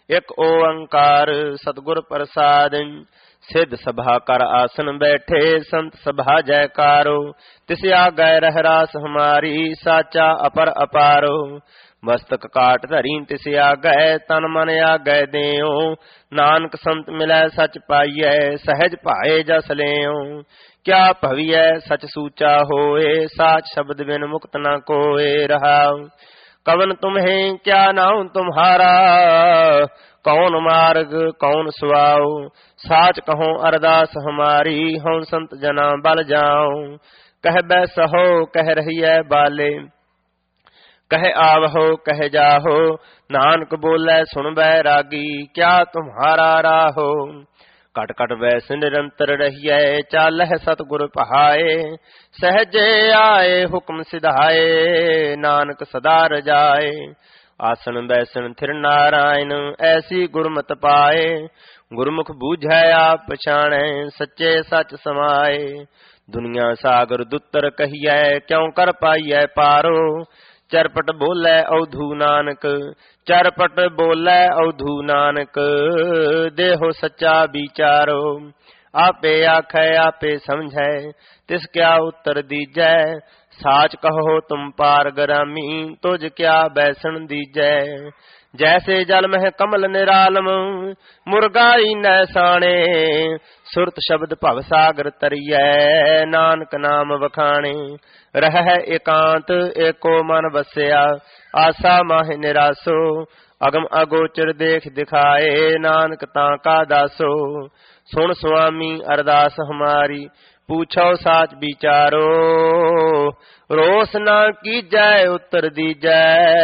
ਇਕ ਓੰਕਾਰ ਸਤਿਗੁਰ ਪ੍ਰਸਾਦਿ। सिद्ध सभा कर आसन बैठे संत सभा जयकारो। तिस आगै रह रास हमारी साचा अपर अपारो। मस्तक काट धरी तिस आगै तन मन आगै देओ। नानक संत मिलै सच पाइयै सहज भाए जस लेओ। क्या भवियै सच सूचा होए साच शब्द बिन मुक्त न कोए रहाओ। कवन तुम्हें क्या नाम तुम्हारा कौन मार्ग कौन सुआओ। साच कहो अरदास हमारी हम संत जना बल जाओ। कह बैसहो कह रहिए बाले कह आवहो कह जाहो। नानक बोले सुन बैरागी क्या तुम्हारा राहो। कट कट बैस निरंतर रहिए चालह सतगुर पहाए। सहजे आए हुक्म सिधाए नानक सदा रजाए। आसन बैसन थिर नारायण ऐसी गुरमत पाए। गुरमुख बूझै आप पछाणै सच्चे सच समाए। दुनिया सागर दुत्तर कहिए क्यों कर पाइए पारो। चरपट बोले औधू नानक चरपट बोले औधू नानक। देहो सच्चा विचारो आपे आखै आपे समझै तिस क्या उत्तर दीजै। साच कहो तुम पार गरामी तुझ क्या बैसन दीजै। जैसे जल मह कमल निरालम मुरगाई न साणे। सुरत शब्द भव सागर तरियै नानक नाम वखाणे। रह एकांत एको मन बसया आसा माहि निरासो। अगम अगोचर देख दिखाए नानक ताका दासो। सुन स्वामी अरदास हमारी पूछो साच विचारो। रोस न कीजै उत्तर दीजै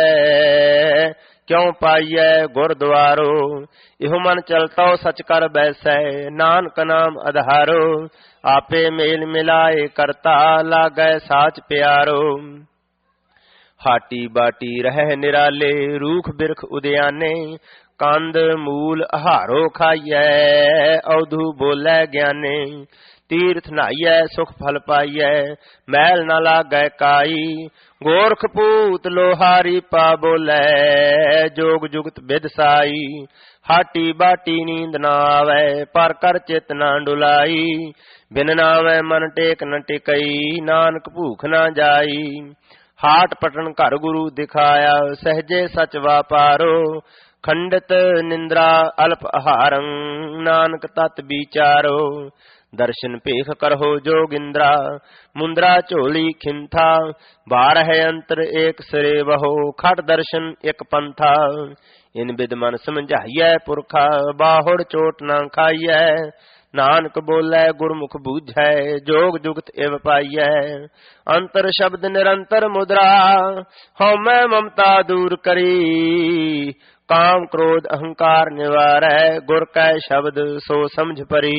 क्यों पाइयै गुरद्वारो। इहो मन चलतो सच कर बैसै नानक नाम आधारो। आपे मेल मिलाए करता लागै साच प्यारो। हाटी बाटी रह निराले रूख बिरख उद्याने। कंद मूल आहारो खाइयै औधू बोलै ज्ञाने। तीर्थ नहाइयै सुख फल पाइयै मैल न लागै काई। गोरख पूत लोहारी पा बोलै जोग जुगत बिद साई। हाटी बाटी नींद न आवे पर कर चित न डुलाई। बिन नावै मन टेक न टिकई नानक भूख न जाई। हाट पटन घर गुरु दिखाया सहजे सच वापारो। खंडित निंद्रा अल्प आहारं नानक तत् विचारो। दर्शन पेख करहो जोगिंद्रा मुंद्रा झोली खिंथा। बारह अंतर एक सिरे बहो खट दर्शन एक पंथा। इन बिद मन समझाइए पुरखा बाहुड़ चोट न खाइए। नानक बोले गुरमुख बूझै जोग जुगत एव पाइयै। अंतर शब्द निरंतर मुद्रा हौमै ममता दूर करी। काम क्रोध अहंकार निवारै गुर कै शब्द सो समझ परी।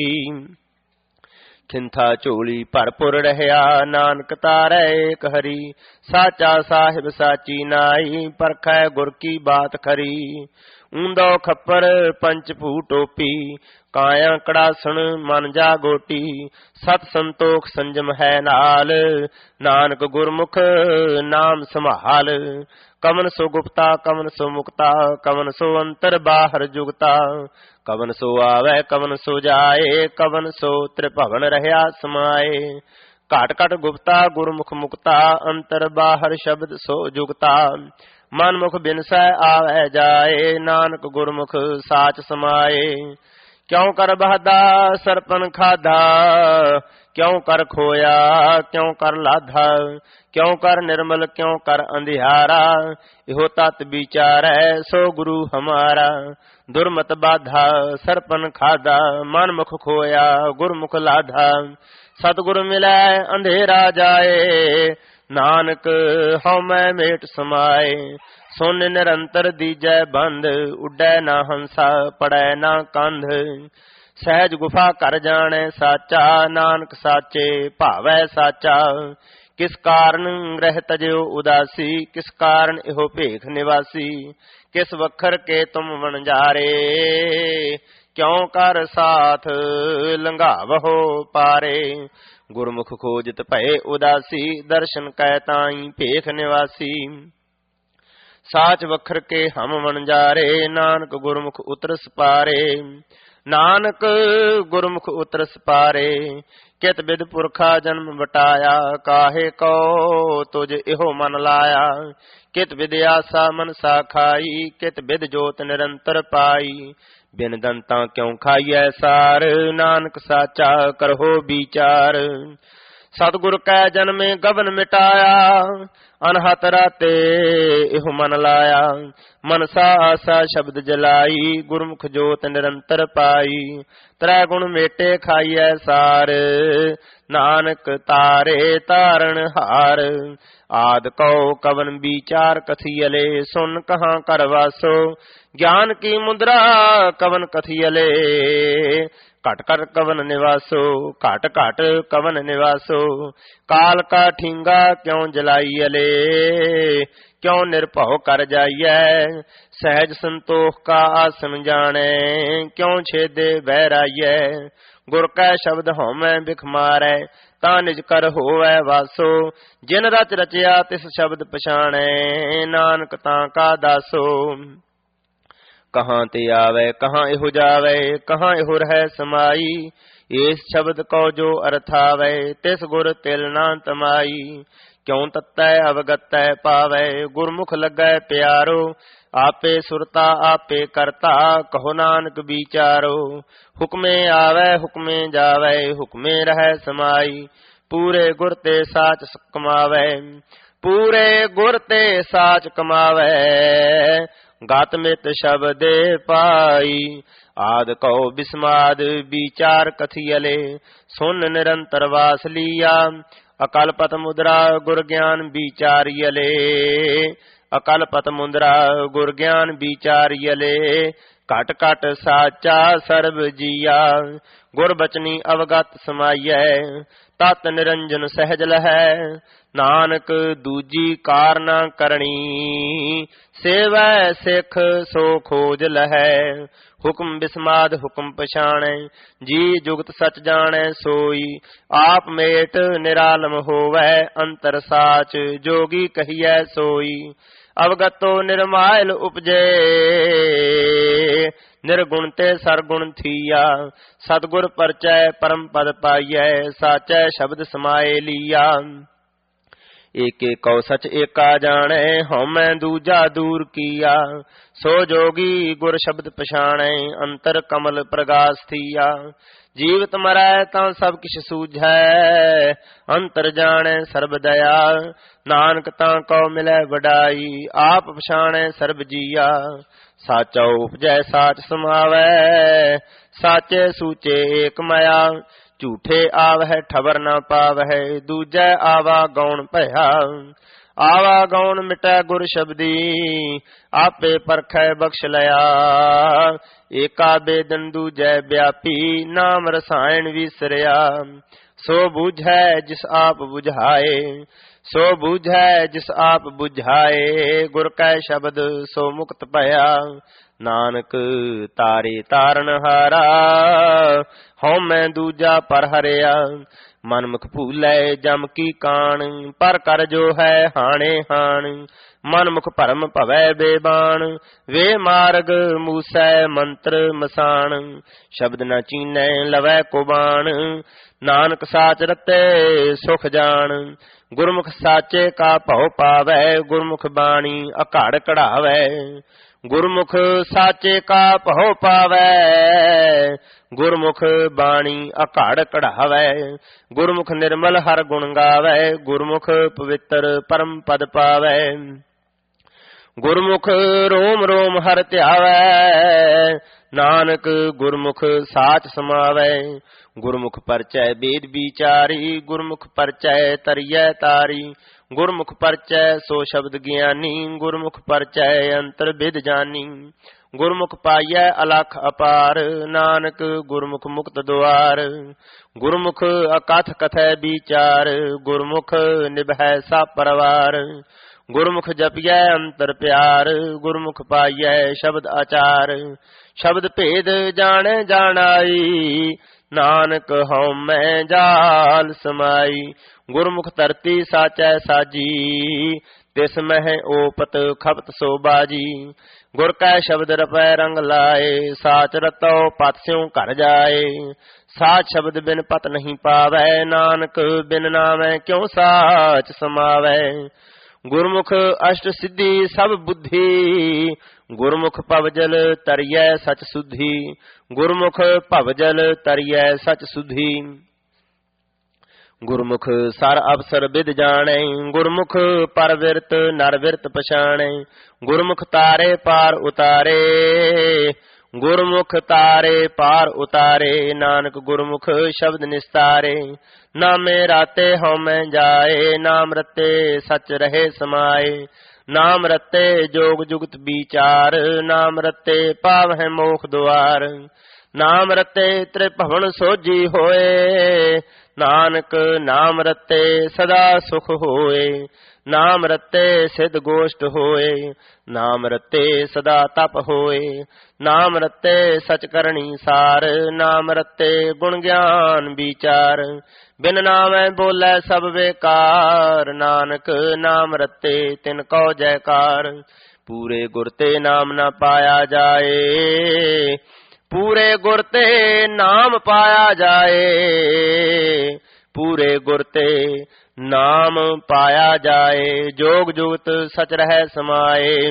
खिंथा झोली भरपुर रहया नानक तारै एक हरी। साचा साहिब साची नाई परखै गुर की बात खरी। ऊंदो खप्पर पंच भू टोपी काया कड़ासन मन जा गोटी। सत संतोख संजम है नाल नानक गुरमुख नाम संभाल। कवन सो गुप्ता कवन सो मुक्ता कवन सो अंतर बाहर जुगता। कवन सो आवे कवन सो जाए कवन सो त्रिभवन रहया समाए। घट घट गुप्ता गुरमुख मुक्ता अंतर बाहर शब्द सो जुगता। मन मुख बिनसै आवे जाए नानक गुरमुख साच समाए। क्यों कर बहदा सरपन खाधा क्यों कर खोया क्यों कर लाधा। क्यों कर निर्मल क्यों कर अंधियारा। इहो तत् विचारै सो गुरु हमारा। दुर्मत बाधा सरपन खाधा मन मुख खोया गुरमुख लाधा। सतगुर मिलै अंधेरा जाए नानक हौमै मेट समाए। सुन निरंतर दीजै बंद उडै ना हंसा पड़ै ना कंध। सहज गुफा कर जाने साचा नानक साचे भावै साचा। किस कारण रह तजो उदासी किस कारण इहो भेख निवासी। किस वखर के तुम वणजारे क्यों कर साथ लंघावहो पारे। गुरमुख खोजत भये उदासी दर्शन कै ताई भेख निवासी। ਸਾਚ ਵਖਰ ਕੇ ਹਮ ਵਣਜਾਰੇ, ਨਾਨਕ ਗੁਰਮੁਖ ਉਤਰ ਸਪਾਰੇ। ਨਾਨਕ ਗੁਰਮੁਖ ਉਤਰ ਸਪਾਰੇ, ਕਿਤ ਬਿਦ ਪੁਰਖਾ ਜਨਮ ਵਟਾਇਆ, ਕਾਹੇ ਕੋ ਤੁਝ ਇਹੋ ਮਨ ਲਾਇਆ। ਕਿਤ ਬਿਦ ਆਸਾ ਮਨਸਾ ਖਾਈ, ਕਿਤ ਬਿਦ ਜੋਤ ਨਿਰੰਤਰ ਪਾਈ। ਬਿਨ ਦੰਤਾਂ ਕਿਉ ਖਾਈਐ ਸਾਰ, ਨਾਨਕ ਸਾਚਾ ਕਰਹੁ ਵਿਚਾਰ। ਸਤਿਗੁਰ ਕੈ ਜਨਮੇ ਗਬਨ ਮਿਟਾਇਆ, ਅਨਹਤ ਰਾਤੇ ਇਹੋ ਮਨ ਲਾਇਆ। ਮਨਸਾ ਆਸਾ ਸ਼ਬਦ ਜਲਾਈ, ਗੁਰਮੁਖ ਜੋਤ ਨਿਰੰਤਰ ਪਾਈ। ਤ੍ਰੈ ਗੁਣ ਮੇਟੇ ਖਾਈਐ ਸਾਰ, ਨਾਨਕ ਤਾਰੇ ਤਾਰਨ ਹਾਰ। ਆਦ ਕਉ ਕਵਨ ਵਿਚਾਰ ਕਥੀਅਲੇ, ਸੁਨ ਕਹਾਂ ਕਰ ਵਾਸੋ। ਗਿਆਨ ਕੀ ਮੁਦਰਾ ਕਵਨ ਕਥੀਅਲੇ, ਘਟ ਘਟ ਕਵਨ ਨਿਵਾਸੋ। ਘਟ ਘਟ ਕਵਨ ਨਿਵਾਸੋ, ਕਾਲ ਕਾ ਠੀਂਗਾ ਕਿਉ ਜਲਾਈਅਲੇ। ਕਿਉ ਨਿਰਭਉ ਕਰ ਜਾਈਐ, ਸਹਿਜ ਸੰਤੋਖ ਕਾ ਆਸਨ ਜਾਣੈ। ਕਿਉ ਛੇਦੇ ਬਹਿਰਾਈਐ, ਗੁਰ ਕੈ ਸ਼ਬਦ ਹਉਮੈ ਬਿਖ ਮਾਰੈ। ਤਾਂ ਨਿਜ ਕਰ ਹੋਵੈ ਵਾਸੋ, ਜਿਨ ਰਚ ਰਚਿਆ ਤਿਸ ਸ਼ਬਦ ਪਛਾਣੈ। ਨਾਨਕ ਤਾਂ ਕਾ ਦਾਸੋ। ਕਹਾਂ ਤੇ ਆਵੈ ਕਹਾਂ ਇਹੋ ਜਾਵੈ, ਕਹਾਂ ਇਹੋ ਰਹਿ ਸਮਾਈ। ਏਸ ਸ਼ਬਦ ਕੋ ਜੋ ਅਰਥ ਆਵੈ, ਤਿਸ ਗੁਰ ਤਿਲ ਨਾ ਤਮਾਈ। ਕਿਉ ਤਤੈ ਅਵਗਤੈ ਪਾਵੈ, ਗੁਰਮੁਖ ਲੱਗੈ ਪਿਆਰੋ। ਆਪੇ ਸੁਰਤਾ ਆਪੇ ਕਰਤਾ, ਕਹੋ ਨਾਨਕ ਵਿਚਾਰੋ। ਹੁਕਮੇ ਆਵੈ ਹੁਕਮੇ ਜਾਵੈ, ਹੁਕਮੇ ਰਹਿ ਸਮਾਈ। ਪੂਰੇ ਗੁਰ ਤੇ ਸਾਚ ਕਮਾਵੈ, ਪੂਰੇ ਗੁਰ ਤੇ ਸਾਚ ਕਮਾਵੈ। ਗਾਤ ਮਿਤ ਸ਼ਬਦੇ ਪਾਈ, ਆਦ ਕਉ ਬਿਸਮਾਦ ਵਿਚਾਰ ਕਥੀਅਲੇ। ਸੁਨ ਨਿਰੰਤਰ ਵਾਸ ਲੀਆ, ਅਕਲਪਤ ਮੁਦਰਾ ਗੁਰ ਗਿਆਨ ਵਿਚਾਰੀਅਲੇ। ਅਕਲਪਤ ਮੁਦਰਾ ਗੁਰ ਗਿਆਨ ਵਿਚਾਰੀਅਲੇ। ਘਟ ਘਟ ਸਾਚਾ ਸਰਬ ਜੀਆ, ਗੁਰ ਬਚਨੀ ਅਵਗਤ ਸਮਾਈਐ। ਤਤ ਨਿਰੰਜਨ ਸਹਿਜ ਲਹੈ, ਨਾਨਕ ਦੂਜੀ ਕਾਰ ਨਾ ਕਰਣੀ। ਸੇਵੈ ਸਿੱਖ ਸੋ ਖੋਜ ਲਹੈ, ਹੁਕਮ ਬਿਸਮਾਦ ਹੁਕਮ ਪਛਾਣੈ। ਜੀ ਜੁਗਤ ਸਚ ਜਾਣੈ ਸੋਈ, ਆਪ ਮੇਟ ਨਿਰਾਲਮ ਹੋਵੈ। ਅੰਤਰ ਸਾਚ ਜੋਗੀ ਕਹੀਐ ਸੋਈ। ਅਵਗਤੋ ਨਿਰਮਾਇਲ ਉਪਜੇ, ਨਿਰਗੁਣ ਤੇ ਸਰਗੁਣ ਥੀਆ। ਸਤਿਗੁਰ ਪਰਚੈ ਪਰਮ ਪਦ ਪਾਈਐ, ਸਾਚੈ ਸ਼ਬਦ ਸਮਾਏ ਲੀਆ। ਏਕੇ ਕਉ ਸਚ ਏਕਾ ਜਾਣੈ, ਹਉਮੈ ਦੂਜਾ ਦੂਰ ਕੀਆ। ਸੋ ਜੋਗੀ ਗੁਰ ਸ਼ਬਦ ਪਛਾਣੈ, ਅੰਤਰ ਕਮਲ ਪ੍ਰਗਾਸ ਥੀਆ। ਜੀਵਤ ਮਰੈ ਤਾਂ ਸਭ ਕਿਛ ਸੂਝੈ, ਅੰਤਰ ਜਾਣੈ ਸਰਬ ਦਇਆ। ਨਾਨਕ ਤਾਂ ਕਉ ਮਿਲੈ ਵਡਾਈ, ਆਪ ਪਛਾਣੈ ਸਰਬ ਜੀਆ। ਸਾਚਾ ਉਪਜੈ ਸਾਚ ਸਮਾਵੈ, ਸਾਚੇ ਸੂਚੇ ਏਕ ਮਾਇਆ। ਝੂਠੇ ਆਵਹਿ ਠਵਰ ਨਾ ਪਾਵਹਿ, ਦੂਜੈ ਆਵਾ ਗੌਣ ਭਇਆ। ਆਵਾ ਗੌਣ ਮਿਟੈ ਗੁਰ ਸ਼ਬਦੀ, ਆਪੇ ਪਰਖੈ ਬਖਸ਼ ਲਿਆ। ਏਕਾ ਬੇਦਨ ਦੂਜੈ ਵਿਆਪੀ, ਨਾਮ ਰਸਾਇਣ ਵਿਸਰਿਆ। ਸੋ ਬੂਝੈ ਜਿਸ ਆਪ ਬੁਝਾਏ, ਸੋ ਬੂਝੈ ਜਿਸ ਆਪ ਬੁਝਾਏ। ਗੁਰ ਕੈ ਸ਼ਬਦ ਸੋ ਮੁਕਤ ਭਇਆ, ਨਾਨਕ ਤਾਰੇ ਤਾਰਨ ਹਾਰਾ। ਹਉਮੈ ਦੂਜਾ ਪਰ ਹਰਿਆ, ਮਨ ਮੁਖ ਭੂਲੈ ਜਮ ਕੀ ਕਾਣ। ਪਰ ਕਰ ਜੋ ਹੈ ਹਾਣੇ ਹਾਣ, ਮਨ ਮੁਖ ਭਰਮ ਭਵੈ ਬੇਬਾਨ। ਵੇ ਮਾਰਗ ਮੂਸੈ ਮੰਤਰ ਮਸਾਣ, ਸ਼ਬਦ ਨ ਚੀਨੈ ਲਵੈ ਕੁਬਾਣ। ਨਾਨਕ ਸਾਚ ਰਤੇ ਸੁਖ ਜਾਣ, ਗੁਰਮੁਖ ਸਾਚੇ ਕਾ ਭਉ ਪਾਵੈ। ਗੁਰਮੁਖ ਬਾਣੀ ਅਘੜ ਕਢਾਵੈ, ਗੁਰਮੁਖ ਸਾਚੇ ਕਾ ਭਉ ਪਾਵੈ। ਗੁਰਮੁਖ ਬਾਣੀ ਅਘੜ ਕਢਾਵੈ, ਗੁਰਮੁਖ ਨਿਰਮਲ ਹਰ ਗੁਣ ਗਾਵੈ। ਗੁਰਮੁਖ ਪਵਿੱਤਰ ਪਰਮ ਪਦ ਪਾਵੈ, ਗੁਰਮੁਖ ਰੋਮ ਰੋਮ ਹਰ ਧਿਆਵੈ। ਨਾਨਕ ਗੁਰਮੁਖ ਸਾਚ ਸਮਾਵੈ, ਗੁਰਮੁਖ ਪਰਚੈ ਬੇਦ ਵਿਚਾਰੀ। ਗੁਰਮੁਖ ਪਰਚੈ ਤਰੀਐ ਤਾਰੀ, ਗੁਰਮੁਖ ਪਰਚੈ ਸੋ ਸ਼ਬਦ ਗਿਆਨੀ। ਗੁਰਮੁਖ ਪਰਚੈ ਅੰਤਰ ਬਿਦ ਜਾਨੀ, ਗੁਰਮੁਖ ਪਾਈਐ ਅਲਖ ਅਪਾਰ। ਨਾਨਕ ਗੁਰਮੁਖ ਮੁਕਤ ਦੁਆਰ, ਗੁਰਮੁਖ ਅਕਥ ਕਥੈ ਵਿਚਾਰ। ਗੁਰਮੁਖ ਨਿਭੈ ਸਭ ਪਰਵਾਰ, ਗੁਰਮੁਖ ਜਪੀਐ ਅੰਤਰ ਪਿਆਰ। ਗੁਰਮੁਖ ਪਾਈਐ ਸ਼ਬਦ ਆਚਾਰ, ਸ਼ਬਦ ਭੇਦ ਜਾਣੈ ਜਾਣਾਈ। ਨਾਨਕ ਹਉਮੈ ਜਾਲ ਸਮਾਈ, ਗੁਰਮੁਖ ਧਰਤੀ ਸਾਚੈ ਸਾਜੀ। ਤਿਸ ਮਹਿ ਓਪਤ ਖਪਤ ਸੋ ਬਾਜੀ। ਗੁਰ ਕੈ ਸ਼ਬਦ ਰਪੈ ਰੰਗ ਲਾਏ, ਸਾਚ ਰਤੋ ਪਤ ਸਿਉ ਘਰ ਜਾਏ। ਸਾਚ ਸ਼ਬਦ ਬਿਨ ਪਤ ਨਹੀਂ ਪਾਵੈ, ਨਾਨਕ ਬਿਨ ਨਾਮੈ ਕਿਉ ਸਾਚ ਸਮਾਵੈ। ਗੁਰਮੁਖ ਅਸ਼ਟ ਸਿੱਧੀ ਸਭ ਬੁੱਧੀ, ਗੁਰਮੁਖ ਭਵਜਲ ਤਰੀਐ ਸਚ ਸੁਧੀ। ਗੁਰਮੁਖ ਭਵਜਲ ਤਰੀਐ ਸਚ ਸੁਧੀ। ਗੁਰਮੁਖ ਸਰ ਅਵਸਰ ਵਿਦ ਜਾਣੈ, ਗੁਰਮੁਖ ਪਰ ਵਿਰਤ ਨਰ ਵਿਰਤ ਪਛਾਣੈ। ਗੁਰਮੁਖ ਤਾਰੇ ਪਾਰ ਉਤਾਰੇ, ਗੁਰਮੁਖ ਤਾਰੇ ਪਾਰ ਉਤਾਰੇ। ਨਾਨਕ ਗੁਰਮੁਖ ਸ਼ਬਦ ਨਿਸਤਾਰੇ, ਨਾਮੇ ਰਾਤੇ ਹਉਮੈ ਜਾਏ। ਨਾਮ ਰਤੇ ਸਚ ਰਹੇ ਸਮਾਏ, ਨਾਮ ਰਤੇ ਜੋਗ ਜੁਗਤ ਵਿਚਾਰ। ਨਾਮ ਰਤੇ ਪਾਵਹਿ ਮੋਖ ਦੁਆਰ, ਨਾਮ ਰਤੇ ਤ੍ਰਿਭਵਨ ਸੋਝੀ ਹੋਏ। ਨਾਨਕ ਨਾਮ ਰਤੇ ਸਦਾ ਸੁਖ ਹੋਏ, ਨਾਮ ਰਤੇ ਸਿਧ ਗੋਸ਼ਟ ਹੋਏ। ਨਾਮ ਰਤੇ ਸਦਾ ਤਪ ਹੋਏ, ਨਾਮ ਰਤੇ ਸਚ ਕਰਨੀ ਸਾਰ। ਨਾਮ ਰਤੇ ਗੁਣ ਗਿਆਨ ਵਿਚਾਰ, ਬਿਨ ਨਾਮੈ ਬੋਲੇ ਸਭ ਬੇਕਾਰ। ਨਾਨਕ ਨਾਮ ਰਤੇ ਤਿਨ ਕਉ ਜੈਕਾਰ। ਪੂਰੇ ਗੁਰ ਤੇ ਨਾਮ ਨਾ ਪਾਇਆ ਜਾਏ, ਪੂਰੇ ਗੁਰ ਤੇ ਨਾਮ ਪਾਇਆ ਜਾਏ। ਪੂਰੇ ਗੁਰ ਤੇ ਨਾਮ ਪਾਇਆ ਜਾਏ, ਜੋਗ ਜੁਗਤ ਸਚ ਰਹਿ ਸਮਾਏ।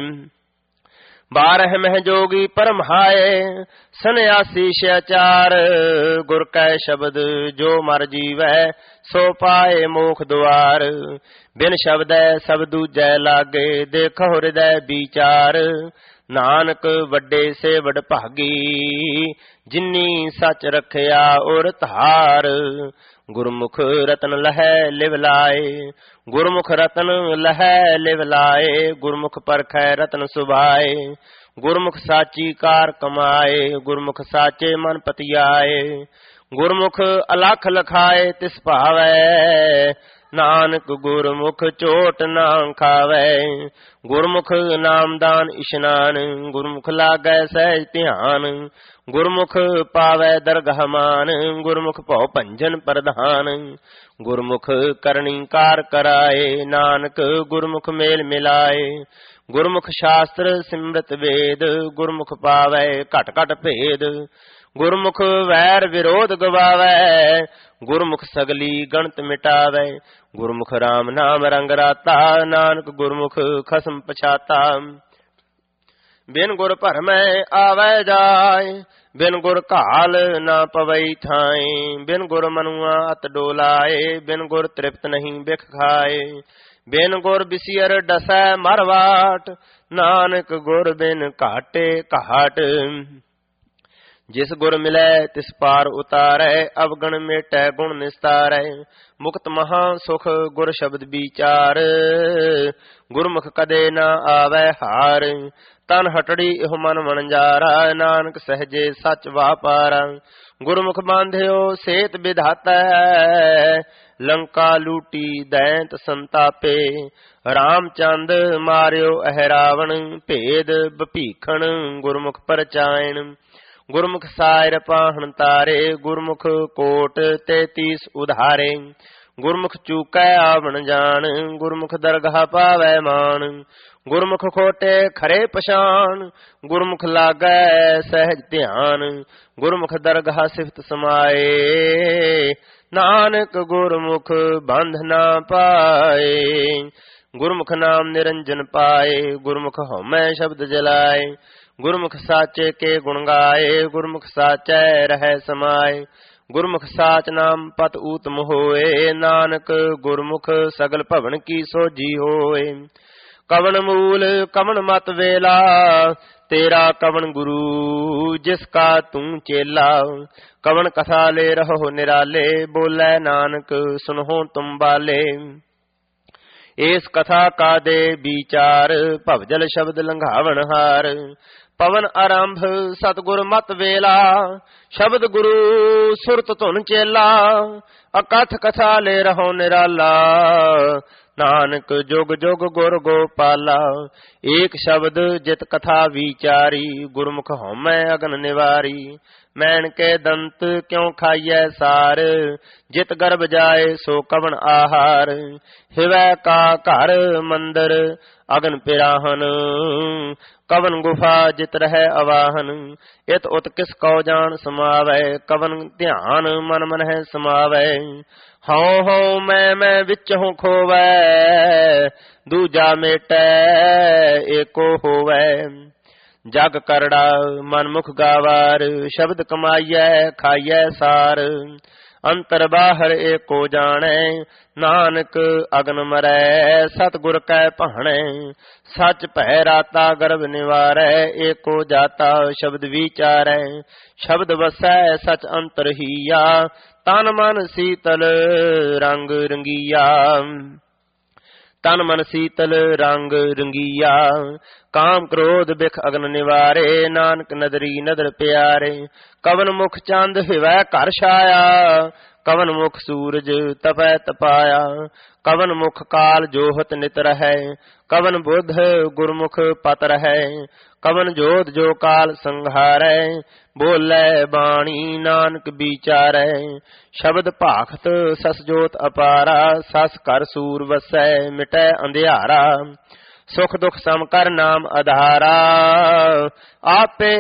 ਬਾਰਹ ਮਹਿ ਜੋਗੀ ਪਰਮਹਾਏ, ਸੰਨਿਆਸੀ ਸਿਆਚਾਰ। ਗੁਰ ਕੈ ਸ਼ਬਦ ਜੋ ਮਰ ਜੀਵੈ, ਸੋ ਪਾਏ ਮੋਖ ਦੁਆਰ। ਬਿਨ ਸ਼ਬਦੈ ਸਭ ਦੂਜੈ ਲਾਗੇ, ਦੇਖੋ ਹਿਰਦੈ ਵਿਚਾਰ। ਨਾਨਕ ਵੱਡੇ ਸੇ ਵਡ ਭਾਗੀ, ਜਿਨੀ ਸੱਚ ਰਖਿਆ ਔਰ ਧਾਰ। ਗੁਰਮੁਖ ਰਤਨ ਲਹੈ ਲਿਵ ਲਾਏ, ਗੁਰਮੁਖ ਰਤਨ ਲਹੈ ਲਿਵ ਲਾਏ। ਗੁਰਮੁਖ ਪਰਖੈ ਰਤਨ ਸੁਭਾਏ, ਗੁਰਮੁਖ ਸਾਚੀ ਕਾਰ ਕਮਾਏ। ਗੁਰਮੁਖ ਸਾਚੇ ਮਨ ਪਤਿਆਏ, ਗੁਰਮੁਖ ਅਲਖ ਲਖਾਏ ਤਿਸ ਭਾਵੈ। ਨਾਨਕ ਗੁਰਮੁਖ ਚੋਟ ਨਾ ਖਾਵੈ, ਗੁਰਮੁਖ ਨਾਮਦਾਨ ਇਸ਼ਨਾਨ। ਗੁਰਮੁਖ ਲਾਗੈ ਸਹਿਜ ਧਿਆਨ, ਗੁਰਮੁਖ ਪਾਵੈ ਦਰਗਹ ਮਾਨ। ਗੁਰਮੁਖ ਭਉ ਭੰਜਨ ਪ੍ਰਧਾਨ, ਗੁਰਮੁਖ ਕਰਨੀ ਕਾਰ ਕਰਾਏ। ਨਾਨਕ ਗੁਰਮੁਖ ਮੇਲ ਮਿਲਾਏ, ਗੁਰਮੁਖ ਸ਼ਾਸਤਰ ਸਿਮਰਤ ਵੇਦ। ਗੁਰਮੁਖ ਪਾਵੈ ਘਟ ਘਟ ਭੇਦ, ਗੁਰਮੁਖ ਵੈਰ ਵਿਰੋਧ ਗਵਾਵੈ। ਗੁਰਮੁਖ ਸਗਲੀ ਗਣਤ ਮਿਟਾਵੈ, ਗੁਰਮੁਖ ਰਾਮ ਨਾਮ ਰੰਗ ਰਾਤਾ। ਨਾਨਕ ਗੁਰਮੁਖ ਖਸਮ ਪਛਾਤਾ। ਬਿਨ ਗੁਰ ਭਰਮੈ ਆਵੈ ਜਾਏ, ਬਿਨ ਗੁਰ ਘਾਲ ਨਾ ਪਵਈ ਥਾਏ। ਬਿਨ ਗੁਰ ਮਨੁਆ ਅਤ ਡੋਲਾਏ, ਬਿਨ ਗੁਰ ਤ੍ਰਿਪਤ ਨਹੀਂ ਬਿਖ ਖਾਏ। ਬਿਨ ਗੁਰ ਬਿਸਿਅਰ ਡਸੈ ਮਰਵਾਟ, ਨਾਨਕ ਗੁਰ ਬਿਨ ਘਾਟੇ ਘਾਟ। ਜਿਸ ਗੁਰ ਮਿਲੈ ਤਿਸ ਪਾਰ ਉਤਾਰੈ, ਅਵਗਣ ਮੇਟੈ ਗੁਣ ਨਿਸਤਾਰੈ। ਮੁਕਤ ਮਹਾ ਸੁਖ ਗੁਰ ਸ਼ਬਦ ਵਿਚਾਰ, ਗੁਰਮੁਖ ਕਦੇ ਨਾ ਆਵੈ ਹਾਰ। ਤਨ ਹਟੜੀ ਇਹੋ ਮਨ ਵਣਜਾਰਾ, ਨਾਨਕ ਸਹਜੇ ਸੱਚ ਵਾਪਾਰਾ। ਗੁਰਮੁਖ ਬਾਂਧਿਓ ਸੇਤ ਵਿਧਾਤੈ, ਲੰਕਾ ਲੂਟੀ ਦੈਂਤ ਸੰਤਾਪੇ। ਰਾਮਚੰਦ ਮਾਰਿਓ ਅਹਿ ਰਾਵਣ, ਭੇਦ ਬਭੀਖਣ ਗੁਰਮੁਖ ਪਰਚਾਇਣ। ਗੁਰਮੁਖ ਸਾਇਰ ਪਾਹਣ ਤਾਰੇ, ਗੁਰਮੁਖ ਕੋਟ ਤੇਤੀਸ ਉਧਾਰੇ। ਗੁਰਮੁਖ ਚੂਕੈ ਆਵਣ ਜਾਣ, ਗੁਰਮੁਖ ਦਰਗਾਹ ਪਾਵੈ ਮਾਨ। ਗੁਰਮੁਖ ਖੋਟੇ ਖਰੇ ਪਛਾਣ, ਗੁਰਮੁਖ ਲਾਗੈ ਸਹਿਜ ਧਿਆਨ। ਗੁਰਮੁਖ ਦਰਗਾਹ ਸਿਫਤ ਸਮਾਏ, ਨਾਨਕ ਗੁਰਮੁਖ ਬੰਧ ਨਾ ਪਾਏ। ਗੁਰਮੁਖ ਨਾਮ ਨਿਰੰਜਨ ਪਾਏ, ਗੁਰਮੁਖ ਹਉਮੈ ਸ਼ਬਦ ਜਲਾਏ। ਗੁਰਮੁਖ ਸਾਚੇ ਕੇ ਗੁਣ ਗਾਏ, ਗੁਰਮੁਖ ਸਾਚੈ ਰਹਿ ਸਮਾਏ। ਗੁਰਮੁਖ ਸਾਚ ਨਾਮ ਪਤ ਊਤਮ ਹੋਏ, ਨਾਨਕ ਗੁਰਮੁਖ ਸਗਲ ਭਵਨ ਕੀ ਸੋਝੀ ਹੋਏ। ਕਵਣ ਮੂਲ ਕਵਣ ਮਤ ਵੇਲਾ, ਤੇਰਾ ਕਵਣ ਗੁਰੂ ਜਿਸ ਕਾ ਤੂੰ ਚੇਲਾ। ਕਵਣ ਕਥਾ ਲੈ ਰਹੋ ਨਿਰਾਲੇ, ਬੋਲੇ ਨਾਨਕ ਸੁਨਹੁ ਤੁਮ ਬਾਲੇ। ਇਸ ਕਥਾ ਕਾ ਦੇ ਵਿਚਾਰ, ਭਵਜਲ ਸ਼ਬਦ ਲੰਘਾਵਣ ਹਾਰ। ਪਵਨ ਆਰੰਭ ਸਤਿਗੁਰ ਮਤ ਵੇਲਾ, ਸ਼ਬਦ ਗੁਰੂ ਸੁਰਤ ਧੁਨ ਚੇਲਾ। ਅਕਥ ਕਥਾ ਲੈ ਰਹੋ ਨਿਰਾਲਾ, ਨਾਨਕ ਜੁਗ ਜੁਗ ਗੁਰ ਗੋਪਾਲਾ। ਏਕ ਸ਼ਬਦ ਜਿਤ ਕਥਾ ਵਿਚਾਰੀ, ਗੁਰਮੁਖ ਹਉਮੈ ਅਗਨ ਨਿਵਾਰੀ। मैन के दंत क्यों खाइए सार, जित गर्भ जाए सो कवन आहार। हिवै का घर मंदिर अगन पिराहन, कवन गुफा जित रहे अवाहन। इत उत किस कौ जान समावै, कवन ध्यान मन मन है समावै। हौ हौ मैं मैं विच हूँ खोवै, दूजा मेटै एको होवै। जग करड़ा मन मुख गावार, शब्द कमाइए खाइए सार। अंतर बाहर एको जाने, नानक अगन मरै सतगुर कै भाणे। सच भै राता गर्भ निवारै, एको जाता शब्द विचारै। शब्द वसै सच अंतर हीया, तन मन सीतल रंग रंगीया। तन मन सीतल रंग रंगीया, काम क्रोध बिख अगन निवारे। नानक नदरी नदर प्यारे, कवन मुख चंद हिवै घर छाया। कवन मुख सूरज तपै तपाया, कवन मुख काल जोहत नित रहै। कवन बुध गुरमुख पत रहै, कवन जोत जो काल संघारै। बोलै बाणी नानक विचारै, शब्द भाखत सस जोत अपारा। सस कर सूर वसै मिटै अंधियारा, सुख दुख सम कर नाम आधारा। आपे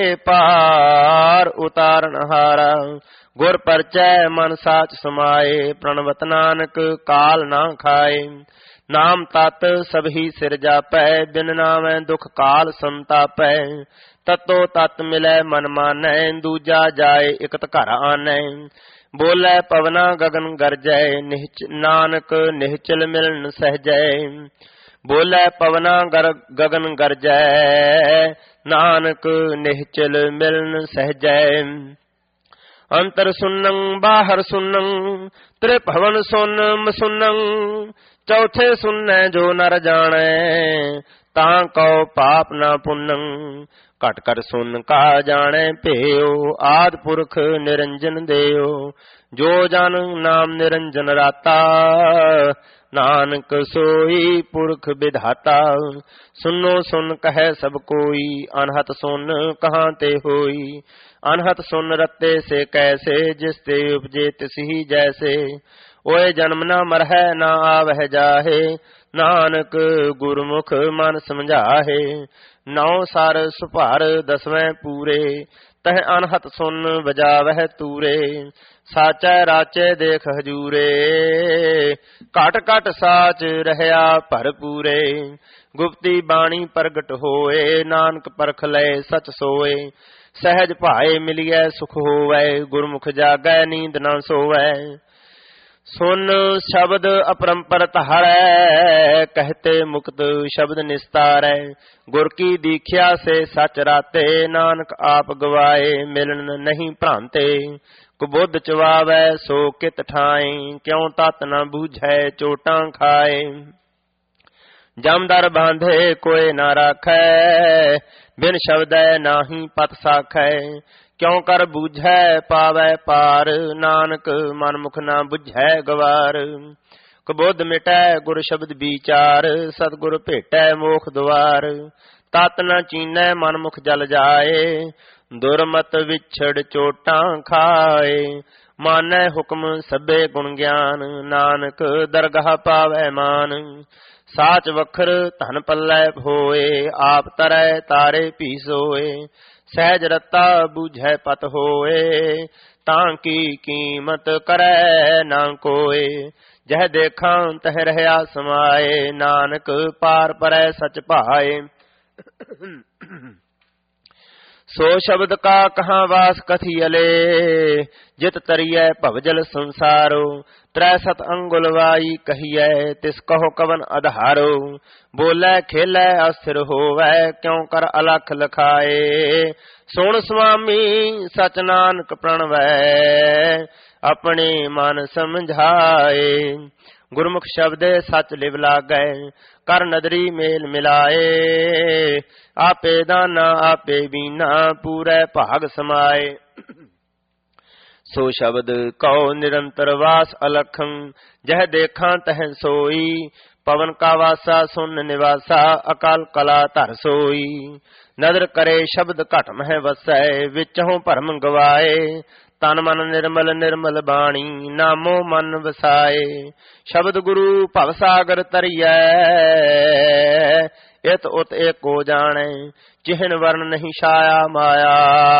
पार उतारन हारा, गुर परचै मन साच समाए। प्रणवत नानक काल ना खाए, नाम तत् सबही सिर जापै। बिन नामै दुख काल संतापै। ततो तत् मिलै मन मानै, दूजा जाए इकत घर आनै। बोलै पवना गगन गरजै, निहच नानक निहचल मिलन सहजै। बोलै पवना गर गगन गरजै, नानक निहचल मिलन सहजै। अंतर सुनन बाहर सुनन, त्रिभवन सुन मसुनन। चौथे सुनै जो नर जानै, तां कौ पाप न पुनन। घट घट सुन का जाने भेयो, आद पुरख निरंजन देयो। जो जन नाम निरंजन राता, नानक सोई पुरख विधाता। सुनो सुन कहे सब कोई, अनहत सुन कहाँ ते होई। अनहत सुन रत्ते से कैसे, जिस ते उपजे तिसही जैसे। ओए जन्म न मरहै न आवह जाहे, नानक गुरमुख मन समझाहे। नौ सार सुभार दसवें पूरे, तह अनहत सुन बजावह तूरे। साचै राचे देख हजूरे, घट घट साच रहया भरपूरे। गुप्ती बाणी प्रगट होए, नानक परख ले सच सोए। सहज भाए मिलिए सुख होवै, गुरमुख जागै नींद न सोवै। सुन शब्द अपरंपर तहारै, कहते मुक्त शब्द निस्तारै। गुर की दीख्या से सच राते, नानक आप गवाए मिलन नहीं भ्रांते। कुबुद्ध चवावै सो कित ठाए, क्यों तत न बूझै चोटां खाए। जमदर बांधे कोई न राखै, बिन शब्दै नाही पत साखै। क्यों कर बूझै पावै पार, नानक मन मुख न बुझै गवार। कबोध मिटै गुर शब्द विचार, सतगुर भेटै मोख द्वार। तत न चीनै मन मुख जल जाए, दुरमत विछड़ चोटां खाए। मानै हुक्म सभे गुण ज्ञान, नानक दरगाह पावै मान। साच वखर धन पल्लै होए, आप तरै तारे भी सोए। सहज रता बूझै पत होए, तां की कीमत करै ना कोय। जह देखा तह रहया समाए, नानक पार परै सच भाए। सो शब्द का कहाँ वास कथियले, जित तरियै भवजल संसारो। त्रै सत अंगुलवाई कहियै, तिस कहो कवन आधारो। बोलै खेलै अस्थिर होवै, क्यों कर अलख लखाए। सुन स्वामी सच नानक प्रणवै, अपने मन समझाए। गुरमुख शब्दे सच लिव लागै, कर नदरी मेल मिलाए। आपे दाना आपे बीना, पूरै भाग समाए। सो शब्द कहो निरंतर वास अलखं, जह देखा तह सोई। पवन का वासा सुन निवासा अकाल कला धर सोई। नदर करे शब्द घट मह वसै विचहु भरम गवाए। तन मन निर्मल निर्मल बाणी नामो मन वसाए। शब्द गुरु भव सागर तरियै इत उत एको जाने। चिहन वर्ण नहीं छाया माया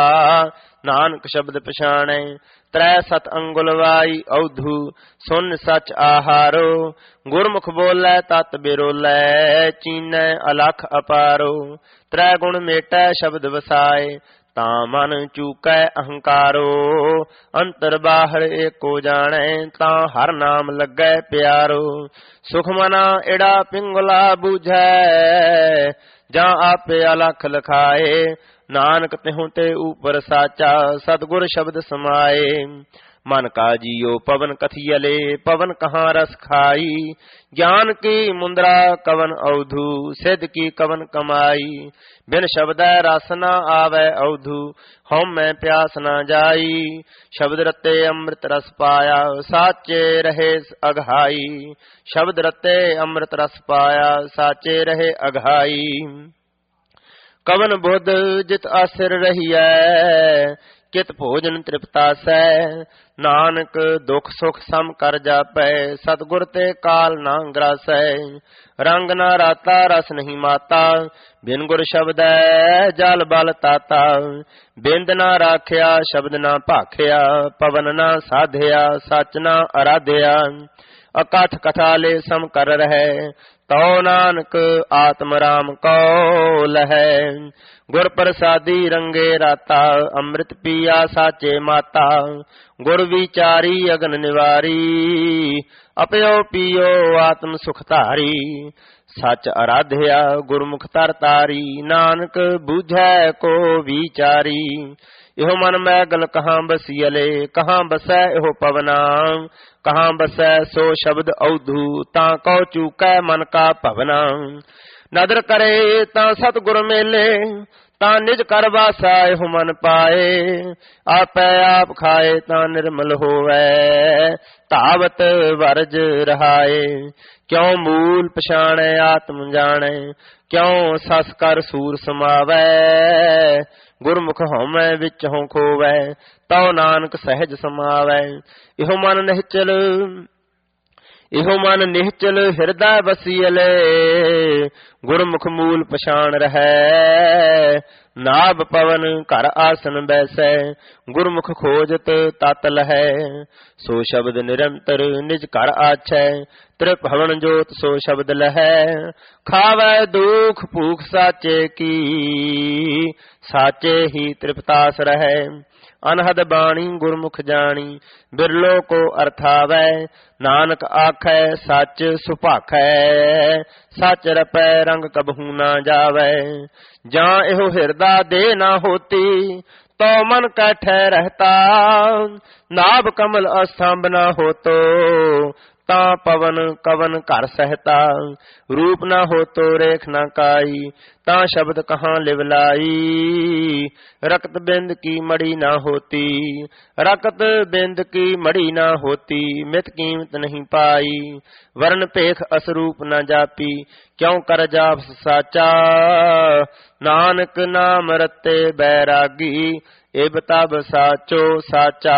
नानक शब्द पछाणे। त्रै सत अंगुल वाई औधु सुन सच आहारो। गुरमुख बोलै तत बिरोलै चीनै अलख अपारो। त्रै गुण मेटै शब्द वसाए ता मन चूकै अहंकारो। अंतर बाहर एको जाने ता हर नाम लगै प्यारो। सुख मना एड़ा पिंगला बूझै जा आपे अलख लखाए। नानक तिहुं ते ऊपर साचा सतगुर शब्द समाए। मन का जियो पवन कथियले पवन कहाँ रस खाई। ज्ञान की मुद्रा कवन अवधु सिद्ध की कवन कमाई। बिन शब्द रस न आवे अवधु हम मैं प्यास न जाई। शब्द रते अमृत रस पाया साचे रहे अघाई। शब्द रते अमृत रस पाया साचे रहे अघाई। कवन बुध जित आसिर रहिए कित भोजन तृप्ता सै। नानक दुख सुख सम कर जापै सतगुर ते काल ना ग्रासै। रंग ना राता रस नहीं माता बिन गुर शब्द जल बल ताता। बिंद ना राखिया शब्द ना भाखिया पवन ना साधिया सच ना आराध्या। अकथ कथा ले सम कर रहे तो नानक आत्म राम को लहै। गुर प्रसादी रंगे राता अमृत पिया साचे माता। गुर विचारी अगन निवारी अपयो पियो आत्म सुख धारी। सच आराध्या गुरमुख तर तारी नानक बूझै को विचारी। इहो मन मैगल कहाँ बसियले कहाँ बसै इहो पवना। कहाँ बसै सो शब्द अवधु ता कौ चूकै मन का भवना। नदर करे ता सतगुर मेले ता निज कर वासा इहो मन पाए। आपै आप खाए ता निर्मल होवै तावत वरज रहाए। क्यों मूल पछाणै आत्म जाणै क्यों सस कर सूर समावै। गुरमुख होमै विच हों खोवै तौ नानक सहज समावै। इहो मन निहचल इहो मन निहचल हिरदै बसियले गुरमुख मूल पछाण रहै। नाभ पवन घर आसन बैसै गुरमुख खोजत तत लहै। सो शब्द निरंतर निज घर आछै त्रिभुवन जोत सो शब्द लहै। खावै दुख भूख साचे की साचे ही तृप्तास रहै। अनहद बाणी गुरमुख जानी बिरलो को अर्थावै। नानक आखै सच सुभाखै सच रपै रंग कबहू ना जावै। जा एहो हिरदा दे ना होती तो मन कैठै रहता। नाभ कमल अस्तंभ ना होतो ता पवन कवन कर सहता। रूप ना हो तो रेख ना काई ता शब्द कहाँ लिवलाई। रक्त बिंद की मड़ी ना होती रक्त बिंद की मड़ी ना होती मित कीमत नहीं पाई। वर्ण पेख असरूप न जापी क्यों कर जाप साचा। नानक नाम रते बैरागी एब तब साचो साचा।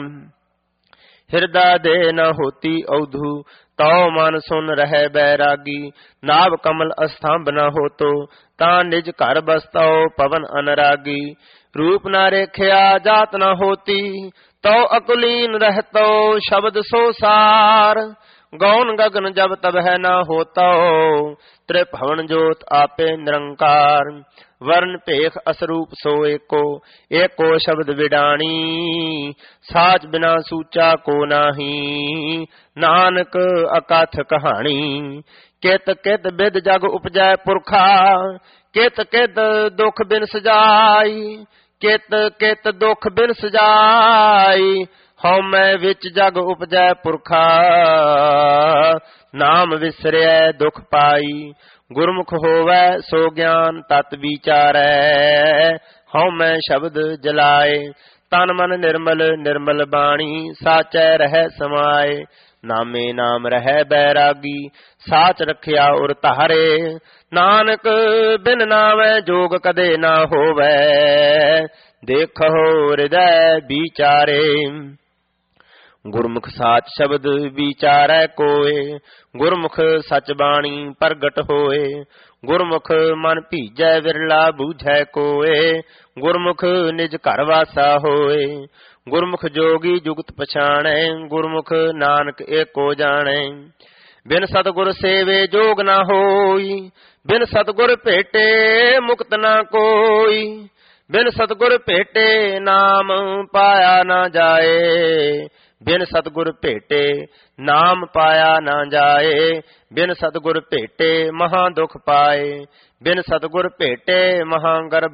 हिरदा दे न होती अवधु तो मन सुन रहे बैरागी। नाभ कमल अस्तंभ न हो तो ता निज घर बसतो पवन अनरागी। रूप न रेखिया जात न होती तो अकुलीन रहतो शब्द सो सार। गौन गगन जब तब है न होतो त्रिभुवन जोत आपे निरंकार। वर्ण पेख असरूप सो एको एको शब्द विडाणी। साच बिना सूचा को नाही नानक अकथ कहानी। कित कित बिद जग उपजै पुरखा कित कित दुख बिन सजाई। कित कित दुख बिन सजाई हौ मैं विच जग उपजै पुरखा। नाम विसरै दुख पाई गुरमुख होवै सो ज्ञान तत विचारै। हौ मैं शब्द जलाए तन मन निर्मल निर्मल बाणी साचै रहै समाए। ਨਾਮੇ ਨਾਮ ਰਹਿ ਬੈਰਾਗੀ, ਸਾਚ ਰੱਖਿਆ ਉਰ ਧਾਰੇ। ਨਾਨਕ ਬਿਨ ਨਾਮੈ ਜੋਗ ਕਦੇ ਨਾ ਹੋਵੈ, ਦੇਖੋ ਹਿਰਦੈ ਵਿਚਾਰੇ। ਗੁਰਮੁਖ ਸਾਚ ਸ਼ਬਦ ਵਿਚਾਰੈ ਕੋਏ, ਗੁਰਮੁਖ ਸਚ ਬਾਣੀ ਪ੍ਰਗਟ ਹੋਏ। ਗੁਰਮੁਖ ਮਨ ਭੀਜੈ ਵਿਰਲਾ ਬੂਝੈ ਕੋਏ, ਗੁਰਮੁਖ ਨਿਜ ਘਰ ਵਾਸਾ ਹੋਏ। ਗੁਰਮੁਖ ਜੋਗੀ ਜੁਗਤ ਪਛਾਣੈ, ਗੁਰਮੁਖ ਨਾਨਕ ਏਕੋ ਜਾਣੈ। ਬਿਨ ਸਤਿਗੁਰ ਸੇਵੇ ਜੋਗ ਨਾ ਹੋਈ, ਬਿਨ ਸਤਿਗੁਰ ਭੇਟੇ ਮੁਕਤ ਨਾ ਕੋਈ। ਬਿਨ ਸਤਿਗੁਰ ਭੇਟੇ ਨਾਮ ਪਾਇਆ ਨਾ ਜਾਏ, ਬਿਨ ਸਤਿਗੁਰ ਭੇਟੇ ਨਾਮ ਪਾਇਆ ਨਾ ਜਾਏ। ਬਿਨ ਸਤਿਗੁਰ ਭੇਟੇ ਮਹਾ ਦੁਖ ਪਾਏ, ਬਿਨ ਸਤਿਗੁਰ ਭੇਟੇ ਮਹਾ ਗਰਭ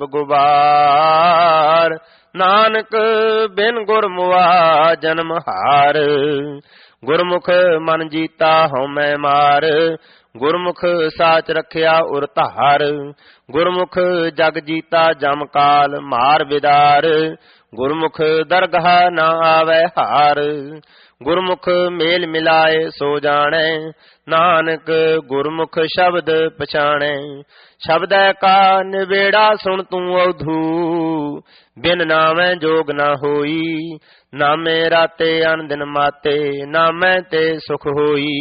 ਗੁਬਾਰ। ਨਾਨਕ ਬਿਨ ਗੁਰ ਮੁਆ ਜਨਮ ਹਾਰ, ਗੁਰਮੁਖ ਮਨ ਜੀਤਾ ਹਉਮੈ ਮਾਰ। ਗੁਰਮੁਖ ਸਾਚ ਰੱਖਿਆ ਉਰ ਧਾਰ, ਗੁਰਮੁਖ ਜਗ ਜੀਤਾ ਜਮ ਕਾਲ ਮਾਰ ਵਿਦਾਰ। ਗੁਰਮੁਖ ਦਰਗਾਹ ਨਾ ਆਵੈ ਹਾਰ, ਗੁਰਮੁਖ ਮੇਲ ਮਿਲਾਏ ਸੋ ਜਾਣੈ। ਨਾਨਕ ਗੁਰਮੁਖ ਸ਼ਬਦ ਪਛਾਣੈ, ਸ਼ਬਦੈ ਕਾ ਨਿਬੇੜਾ ਸੁਣ ਤੂੰ ਔਧੂ। ਬਿਨ ਨਾਮੈ ਜੋਗ ਨਾ ਹੋਈ, ਨਾਮੇ ਰਾਤੇ ਅਨ ਦਿਨ ਮਾਤੇ। ਨਾਮੈ ਤੇ ਸੁਖ ਹੋਈ,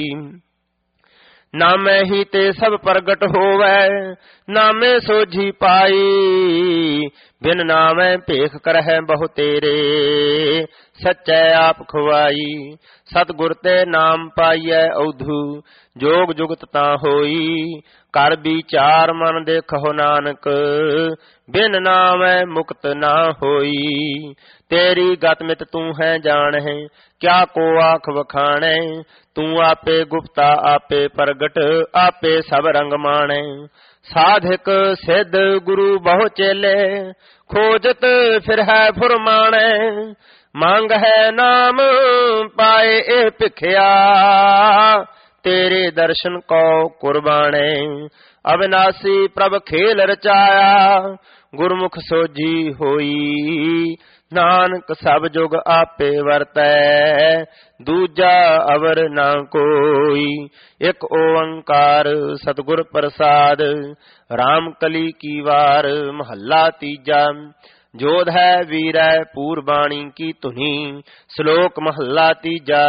ਨਾਮੈ ਹੀ ਤੇ ਸਭ ਪ੍ਰਗਟ ਹੋਵੈ। ਨਾਮੇ ਸੋਝੀ ਪਾਈ, ਬਿਨ ਨਾਮੈ ਭੇਖ ਕਰਹਿ ਬਹੁ ਤੇਰੇ। ਸਚੈ ਆਪ ਖੁਆਈ, ਸਤਿਗੁਰ ਤੇ ਨਾਮ ਪਾਈਐ ਔਧੂ। ਜੋਗ ਜੁਗਤ ਤਾਂ ਹੋਈ, ਕਰ ਵਿਚਾਰ ਮਨ ਦੇਖੋ ਨਾਨਕ। ਬਿਨ ਨਾਮੈ ਮੁਕਤ ਨਾ ਹੋਈ, ਤੇਰੀ ਗਤ ਮਿਤ ਤੂੰ ਹੈ ਜਾਣਹਿ। ਕਿਆ ਕੋ ਆਖ ਵਖਾਣੈ, ਤੂੰ ਆਪੇ ਗੁਪਤਾ ਆਪੇ ਪ੍ਰਗਟ। ਆਪੇ ਸਭ ਰੰਗ ਮਾਣੈ, ਸਾਧਕ ਸਿੱਧ ਗੁਰੂ ਬਹੁ ਚੇਲੇ। ਖੋਜਤ ਫਿਰ ਹੈ ਫੁਰਮਾਣੈ, ਮੰਗ ਹੈ ਨਾਮ ਪਾਏ ਇਹ ਭਿਖਿਆ। ਤੇਰੇ ਦਰਸ਼ਨ ਕੋ ਕੁਰਬਾਨੈ, ਅਵਿਨਾਸੀ ਪ੍ਰਭ ਖੇਲ ਰਚਾਇਆ। ਗੁਰਮੁਖ ਸੋਝੀ ਹੋਈ, ਨਾਨਕ ਸਭ ਜੁਗ ਆਪੇ ਵਰਤੈ। ਦੂਜਾ ਅਵਰ ਨਾ ਕੋਈ, ਇਕ ਓੰਕਾਰ ਸਤਿਗੁਰ ਪ੍ਰਸਾਦ। ਰਾਮ ਕਲੀ ਕੀ ਵਾਰ ਮਹੱਲਾ ਤੀਜਾ। ਜੋਧ ਹੈ ਵੀਰੈ ਪੂਰਬਾਣੀ ਕੀ ਧੁਨੀ। ਸ਼ਲੋਕ ਮਹੱਲਾ ਤੀਜਾ।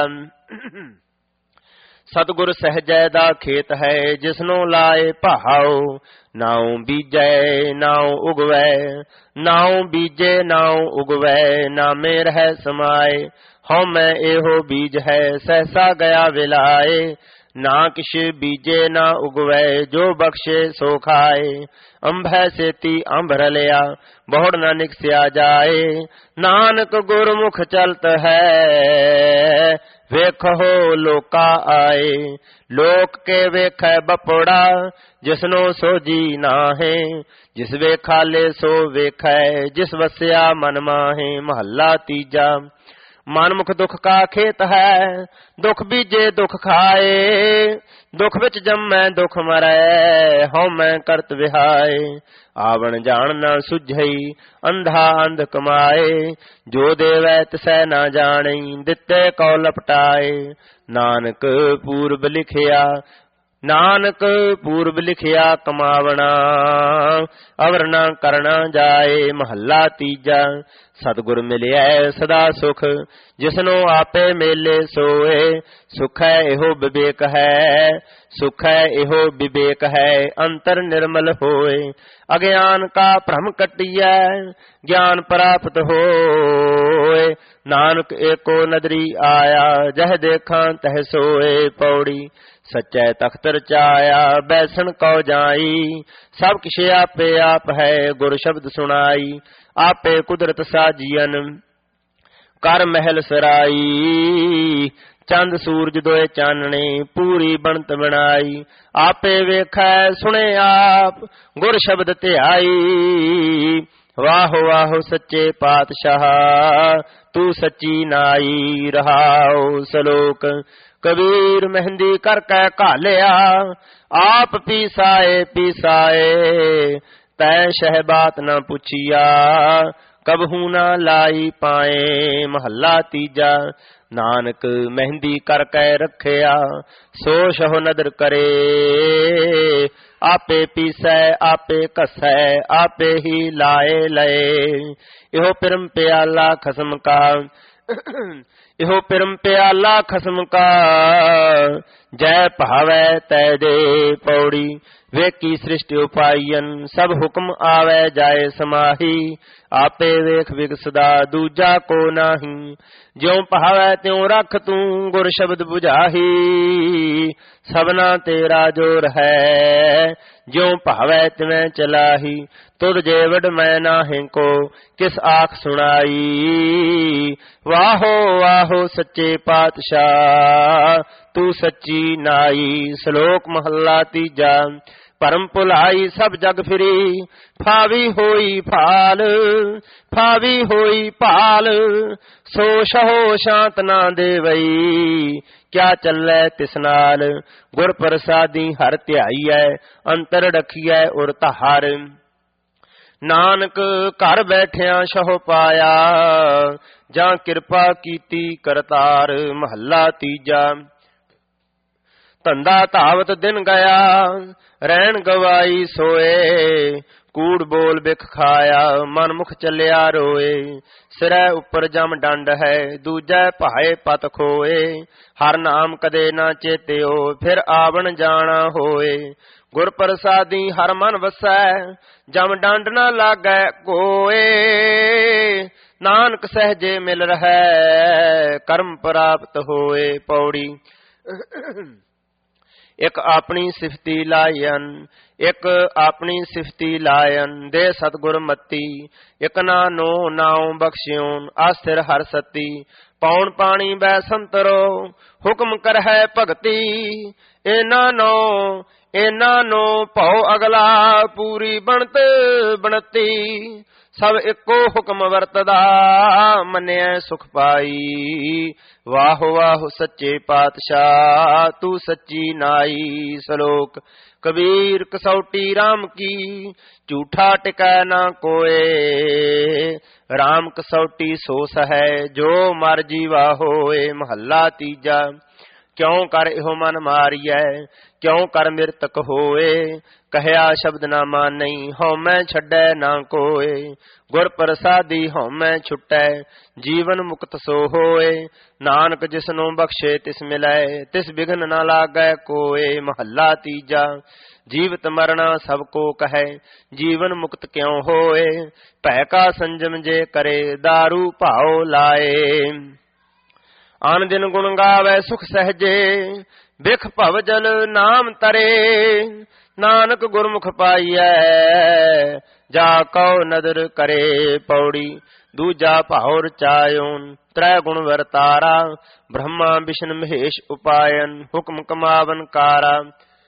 ਸਤਿਗੁਰ ਸਹਿਜੈ ਦਾ ਖੇਤ ਹੈ, ਜਿਸਨੂੰ ਲਾਏ ਭਾਉ। ਨਾਉ ਬੀਜੈ ਨਾਉ ਉਗਵੈ, ਨਾਉ ਬੀਜੇ ਨਾਉ ਉਗਵੈ। ਨਾਮੇ ਰਹਿ ਸਮਾਏ, ਹਉਮੈ ਇਹੋ ਬੀਜ ਹੈ। ਸਹਿਸਾ ਗਿਆ ਵਿਲਾਏ, ਨਾ ਕਿਛ ਬੀਜੇ ਨਾ ਉਗਵੈ। ਜੋ ਬਖਸ਼ੇ ਸੋ ਖਾਏ, ਅੰਭੈ ਸੇਤੀ ਅੰਭ ਰਲਿਆ। ਬਹੁੜ ਨਾ ਨਿਕਸਿਆ ਜਾਏ, ਨਾਨਕ ਗੁਰਮੁਖ ਚਲਤ ਹੈ। ਵੇਖੋ ਲੋਕਾ ਆਏ, ਲੋਕ ਕੇ ਵੇਖੈ ਬਪੋੜਾ। ਜਿਸਨੋ ਸੋਝੀ ਨਾਹੇ, ਜਿਸ ਵੇਖਾਲੇ ਸੋ ਵੇਖੈ। ਜਿਸ ਵਸਿਆ ਮਨ ਮਾਹੇ, ਮਹੱਲਾ ਤੀਜਾ। ਮਨਮੁਖ ਦੁਖ ਕਾ ਖੇਤ ਹੈ, ਦੁਖ ਬੀਜੇ ਦੁਖ ਖਾਏ। ਦੁਖ ਵਿੱਚ ਜੰਮੈ ਦੁਖ ਮਰੈ, ਹਉਮੈ ਕਰਤ ਵਿਹਾਏ। ਆਵਣ ਜਾਣ ਨਾ ਸੁਝਈ, ਅੰਧਾ ਅੰਧ ਕਮਾਏ। ਜੋ ਦੇਵੈ ਤਿਸੈ ਨਾ ਜਾਣੈ, ਦਿੱਤੇ ਕਉ ਲਪਟਾਏ। ਨਾਨਕ ਪੂਰਬ ਲਿਖਿਆ, ਨਾਨਕ ਪੂਰਬ ਲਿਖਿਆ ਕਮਾਵਣਾ। ਅਵਰ ਨਾ ਕਰਨਾ ਜਾਏ, ਮਹੱਲਾ ਤੀਜਾ। ਸਤਿਗੁਰ ਮਿਲਿਆ ਸਦਾ ਸੁਖ, ਜਿਸਨੂੰ ਆਪੇ ਮੇਲੇ ਸੋਏ। ਸੁਖ ਹੈ ਇਹੋ ਵਿਵੇਕ ਹੈ, ਸੁਖ ਹੈ ਇਹੋ ਵਿਵੇਕ ਹੈ। ਅੰਤਰ ਨਿਰਮਲ ਹੋਏ, ਅਗਿਆਨ ਕਾ ਭ੍ਰਮ ਕਟਿਐ। ਗਿਆਨ ਪ੍ਰਾਪਤ ਹੋਏ, ਨਾਨਕ ਏਕੋ ਨਦਰੀ ਆਇਆ। ਜਹ ਦੇਖਾਂ ਤਹ ਸੋਏ। ਪੌੜੀ ਸੱਚੈ ਤਖਤ ਰਚਾਇਆ, ਬੈਸਣ ਕਉ ਜਾਈ। ਸਭ ਕਿਛ ਆਪੇ ਆਪ ਹੈ, ਗੁਰ ਸ਼ਬਦ ਸੁਣਾਈ। ਆਪੇ ਕੁਦਰਤ ਸਾਜੀਅਨ, ਕਰ ਮਹਿਲ ਸਰਾਈ। ਚੰਦ ਸੂਰਜ ਦੋਏ ਚਾਨਣੇ, ਪੂਰੀ ਬਣਤ ਬਣਾਈ। ਆਪੇ ਵੇਖੈ ਸੁਣੇ ਆਪ, ਗੁਰ ਸ਼ਬਦ ਧਿਆਈ। ਵਾਹੋ ਵਾਹੋ ਸੱਚੇ ਪਾਤਸ਼ਾਹ, ਤੂੰ ਸੱਚੀ ਨਾਈ। ਰਹਾਉ ਸਲੋਕ ਕਬੀਰ ਮਹਿੰਦੀ ਕਰ ਕੈ ਘਾਲਿਆ। ਆਪ ਪੀਸਾਏ ਪੀਸਾਏ, ਤੈ ਸ਼ਹਿ ਬਾਤ ਨਾ ਪੁੱਛੀਆ। ਕਬਹੂ ਨਾ ਲਾਈ ਪਾਏ। ਮਹੱਲਾ ਤੀਜਾ। ਨਾਨਕ ਮਹਿੰਦੀ ਕਰ ਕੈ ਰੱਖਿਆ, ਸੋ ਸਹੁ ਨਦਰ ਕਰੇ। ਆਪੇ ਪੀਸੈ ਆਪੇ ਘਸੈ, ਆਪੇ ਹੀ ਲਾਏ ਲਏ। ਇਹੋ ਪਿਰਮ ਪਿਆਲਾ ਖਸਮ ਕਾ, ਇਹੋ ਪਿਰਮ ਪਿਆਲਾ ਖਸਮ ਕਾ, ਜੈ ਭਾਵੈ ਤੈ ਦੇ। ਪੌੜੀ। ਵੇਖੀ ਸ੍ਰਿਸ਼ਟਿ ਉਪਾਈਨ, ਸਭ ਹੁਕਮ ਆਵੈ ਜਾਏ ਸਮਾਹੀ। ਆਪੇ ਵੇਖ ਵਿਗਸਦਾ ਦੂਜਾ ਕੋ ਨਾਹੀ। ਜਿਉ ਭਾਵੈ ਤਿਉ ਰਖ ਤੂੰ, ਗੁਰ ਸ਼ਬਦ ਬੁਝਾਹੀ। ਸਭਨਾ ਤੇਰਾ ਜੋਰ ਹੈ, ਜਿਉ ਭਾਵੈ ਤਿਵੇਂ ਚਲਾਹੀ। ਤੁਧ ਜੇ ਵਡ ਮੈਂ ਨਾਹਿ ਕੋ, ਕਿਸ ਆਖ ਸੁਣਾਈ। ਵਾਹੋ ਵਾਹੋ ਸੱਚੇ ਪਾਤਸ਼ਾਹ, ਤੂੰ ਸੱਚੀ ਨਾਈ। ਸ਼ਲੋਕ ਮਹੱਲਾ ਤੀਜਾ। ਭਰਮ ਭੁਲਾਈ ਸਭ ਜਗ ਫਿਰੀ, ਫਾਵੀ ਹੋਈ ਭਾਲ, ਫਾਵੀ ਹੋਈ ਭਾਲ। ਸੋ ਸਹੁ ਸ਼ਾਂਤ ਨਾ ਦੇਵਈ, ਕਿਆ ਚੱਲੈ ਤਿਸ ਨਾਲ। ਗੁਰ ਪ੍ਰਸਾਦੀ ਹਰ ਧਿਆਈਐ, ਅੰਤਰ ਰਖੀਐ ਉਰ ਧਾਰ। ਨਾਨਕ ਘਰ ਬੈਠਿਆਂ ਸਹੁ ਪਾਇਆ, ਜਾਂ ਕਿਰਪਾ ਕੀਤੀ ਕਰਤਾਰ। ਮਹੱਲਾ ਤੀਜਾ। ਧੰਦਾ ਧਾਵਤ ਦਿਨ ਗਿਆ, ਰਹਿਣ ਗਵਾਈ ਸੋਏ। ਕੂੜ ਬੋਲ ਬਿਖ ਖਾਇਆ, ਮਨ ਮੁਖ ਚੱਲਿਆ ਰੋਏ। ਸਿਰੈ ਉੱਪਰ ਜਮ ਡੰਡ ਹੈ, ਦੂਜੈ ਭਾਏ ਪਤ ਖੋਏ। ਹਰ ਨਾਮ ਕਦੇ ਨਾ ਚੇਤਿਓ, ਫਿਰ ਆਵਣ ਜਾਣਾ ਹੋਏ। ਗੁਰ ਪ੍ਰਸਾਦੀ ਹਰ ਮਨ ਵਸੈ, ਜਮ ਡੰਡ ਨਾ ਲਾਗੈ ਕੋਏ। ਨਾਨਕ ਸਹਿਜੇ ਮਿਲ ਰਹੈ, ਕਰਮ ਪ੍ਰਾਪਤ ਹੋਏ। ਪੌੜੀ। ਇੱਕ ਆਪਣੀ ਸਿਫਤੀ ਲਾਇਨ, ਇੱਕ ਆਪਣੀ ਸਿਫਤੀ ਲਾਇਨ। ਦੇ ਸਤਿਗੁਰ ਮਤੀ, ਇੱਕ ਨਾਨੋ ਨਾਉ ਬਖਸ਼ਿਓਨ। ਆਸਥਿਰ ਹਰ ਸਤੀ, ਪੌਣ ਪਾਣੀ ਬੈ ਸੰਤਰੋ। ਹੁਕਮ ਕਰਹਿ ਭਗਤੀ, ਇਹਨਾਂ ਨੋ ਇਹਨਾਂ ਨੂੰ ਭਉ ਅਗਲਾ। ਪੂਰੀ ਬਣਤ ਬਣਤੀ, ਸਭ ਇੱਕੋ ਹੁਕਮ ਵਰਤਦਾ। ਮੰਨਿਆ ਸੁਖ ਪਾਈ, ਵਾਹ ਵਾਹ ਸੱਚੇ ਪਾਤਸ਼ਾਹ, ਤੂੰ ਸੱਚੀ ਨਾਈ। ਸ਼ਲੋਕ। ਕਬੀਰ ਕਸੌਟੀ ਰਾਮ ਕੀ, ਝੂਠਾ ਟਿਕੈ ਨਾ ਕੋਏ। ਰਾਮ ਕਸੌਟੀ ਸੋ ਸਹੈ, ਜੋ ਮਰਜੀ ਵਾ ਹੋਏ। ਮਹੱਲਾ ਤੀਜਾ। ਕਿਉ ਕਰ ਇਹੋ ਮਨ ਮਾਰੀਐ, ਕਿਉ ਕਰ ਮਿਰਤਕ ਹੋਏ। ਕਹਿਆ ਸ਼ਬਦ ਨਾ ਮਾਨਈ, ਹਉਮੈ ਛੱਡੈ ਨਾ ਕੋਏ। ਗੁਰ ਪ੍ਰਸਾਦੀ ਹਉਮੈ ਛੁਟੈ, ਜੀਵਨ ਮੁਕਤ ਸੋ ਹੋਏ। ਨਾਨਕ ਜਿਸਨੂੰ ਬਖਸ਼ੇ ਤਿਸ ਮਿਲੈ, ਤਿਸ ਬਿਘਨ ਨਾ ਲਾਗੈ ਕੋਏ। ਮਹੱਲਾ ਤੀਜਾ। ਜੀਵਤ ਮਰਣਾ ਸਭ ਕੋ ਕਹੈ, ਜੀਵਨ ਮੁਕਤ ਕਿਉ ਹੋਏ। ਭੈ ਕਾ ਸੰਜਮ ਜੇ ਕਰੇ, ਦਾਰੂ ਭਾਉ ਲਾਏ। ਆਨ ਦਿਨ ਗੁਣ ਗਾਵੈ ਸੁਖ ਸਹਜੇ, ਬਿਖ ਭਵ ਜਲ ਨਾਮ ਤਰੇ। ਨਾਨਕ ਗੁਰਮੁਖ ਪਾਈਐ, ਜਾ ਕਉ ਨਦਰ ਕਰੇ। ਪੌੜੀ। ਦੂਜਾ ਭਾਉ ਰਚਾਇਓਨ, ਤ੍ਰੈ ਗੁਣ ਵਰਤਾਰਾ। ਬ੍ਰਹਮਾ ਵਿਸ਼ਨ ਮਹੇਸ਼ ਉਪਾਇਨ, ਹੁਕਮ ਕਮਾਵਨ ਕਾਰਾ।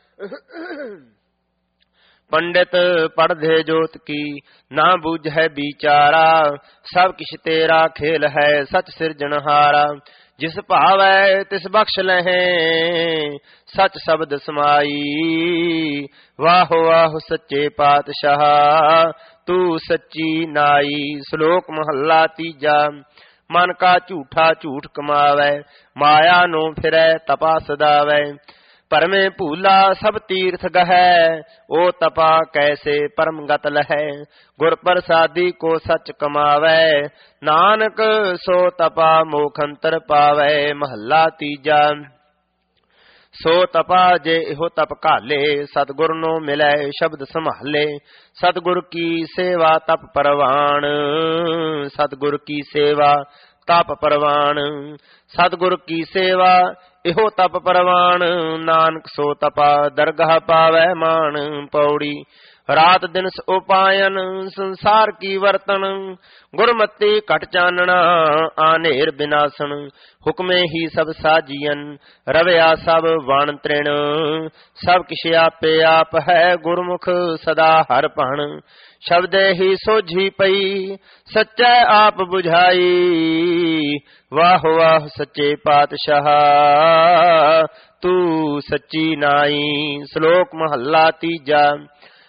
ਪੰਡਿਤ ਪੜ੍ਹਦੇ ਜੋਤ ਕੀ, ਨਾ ਬੂਝੈ ਵਿਚਾਰਾ। ਸਭ ਕਿਛ ਤੇਰਾ ਖੇਲ ਹੈ, ਸਚ ਸਿਰਜਣਹਾਰਾ। ਜਿਸ ਭਾਵੈ ਤਿਸ ਬਖਸ਼ ਲਹੈ, ਸਚ ਸ਼ਬਦ ਸਮਾਈ। ਵਾਹ ਵਾਹ ਸੱਚੇ ਪਾਤਸ਼ਾਹ, ਤੂੰ ਸੱਚੀ ਨਾਈ। ਸ਼ਲੋਕ ਮਹੱਲਾ ਤੀਜਾ। ਮਨ ਕਾ ਝੂਠਾ ਝੂਠ ਕਮਾਵੈ, ਮਾਇਆ ਨੂੰ ਫਿਰੈ ਤਪਾ ਸਦਾਵੈ। ਪਰਮੇ ਭੂਲਾ ਸਭ ਤੀਰਥ ਗਹੈ, ਉਹ ਤਪਾ ਕੈਸੇ ਪਰਮ ਗਤ ਲਹੈ। ਗੁਰ ਪ੍ਰਸਾਦੀ ਕੋ ਸੱਚ ਕਮਾਵੈ, ਨਾਨਕ ਸੋ ਤਪਾ ਮੋਖ ਅੰਤਰ ਪਾਵੈ। ਮਹੱਲਾ ਤੀਜਾ। ਸੋ ਤਪਾ ਜੇ ਇਹੋ ਤਪ ਘਾਲੇ, ਸਤਿਗੁਰ ਨੂੰ ਮਿਲੈ ਸ਼ਬਦ ਸੰਭਾਲੇ। ਸਤਿਗੁਰ ਕੀ ਸੇਵਾ ਤਪ ਪਰਵਾਨ, ਸਤਿਗੁਰ ਕੀ ਸੇਵਾ ਤਪ ਪਰਵਾਨ। ਸਤਿਗੁਰ ਕੀ ਸੇਵਾ ਇਹੋ ਤਪ ਪਰਵਾਨ, ਨਾਨਕ ਸੋ ਤਪਾ ਦਰਗਾਹ ਪਾਵੈ ਮਾਨ। ਪੌੜੀ। ਰਾਤ ਦਿਨ ਉਪਾਇਨ, ਸੰਸਾਰ ਕੀ ਵਰਤਨ। ਗੁਰਮਤੀ ਘਟ ਚਾਨਣਾ, ਆਨੇਰ ਬਿਨਾਸਨ। ਹੁਕਮੇ ਹੀ ਸਭ ਸਾਜੀਅਨ, ਰਵਿਆ ਸਭ ਵਣ ਤ੍ਰਿਣ। ਸਭ ਕਿਛ ਆਪੇ ਆਪ ਹੈ, ਗੁਰਮੁਖ ਸਦਾ ਹਰ ਭਣ। ਸ਼ਬਦੇ ਹੀ ਸੋਝੀ ਪਈ, ਸੱਚੈ ਆਪ ਬੁਝਾਈ। ਵਾਹ ਵਾਹ ਸੱਚੇ ਪਾਤਸ਼ਾਹ, ਤੂੰ ਸੱਚੀ ਨਾਈ। ਸ਼ਲੋਕ ਮਹੱਲਾ ਤੀਜਾ।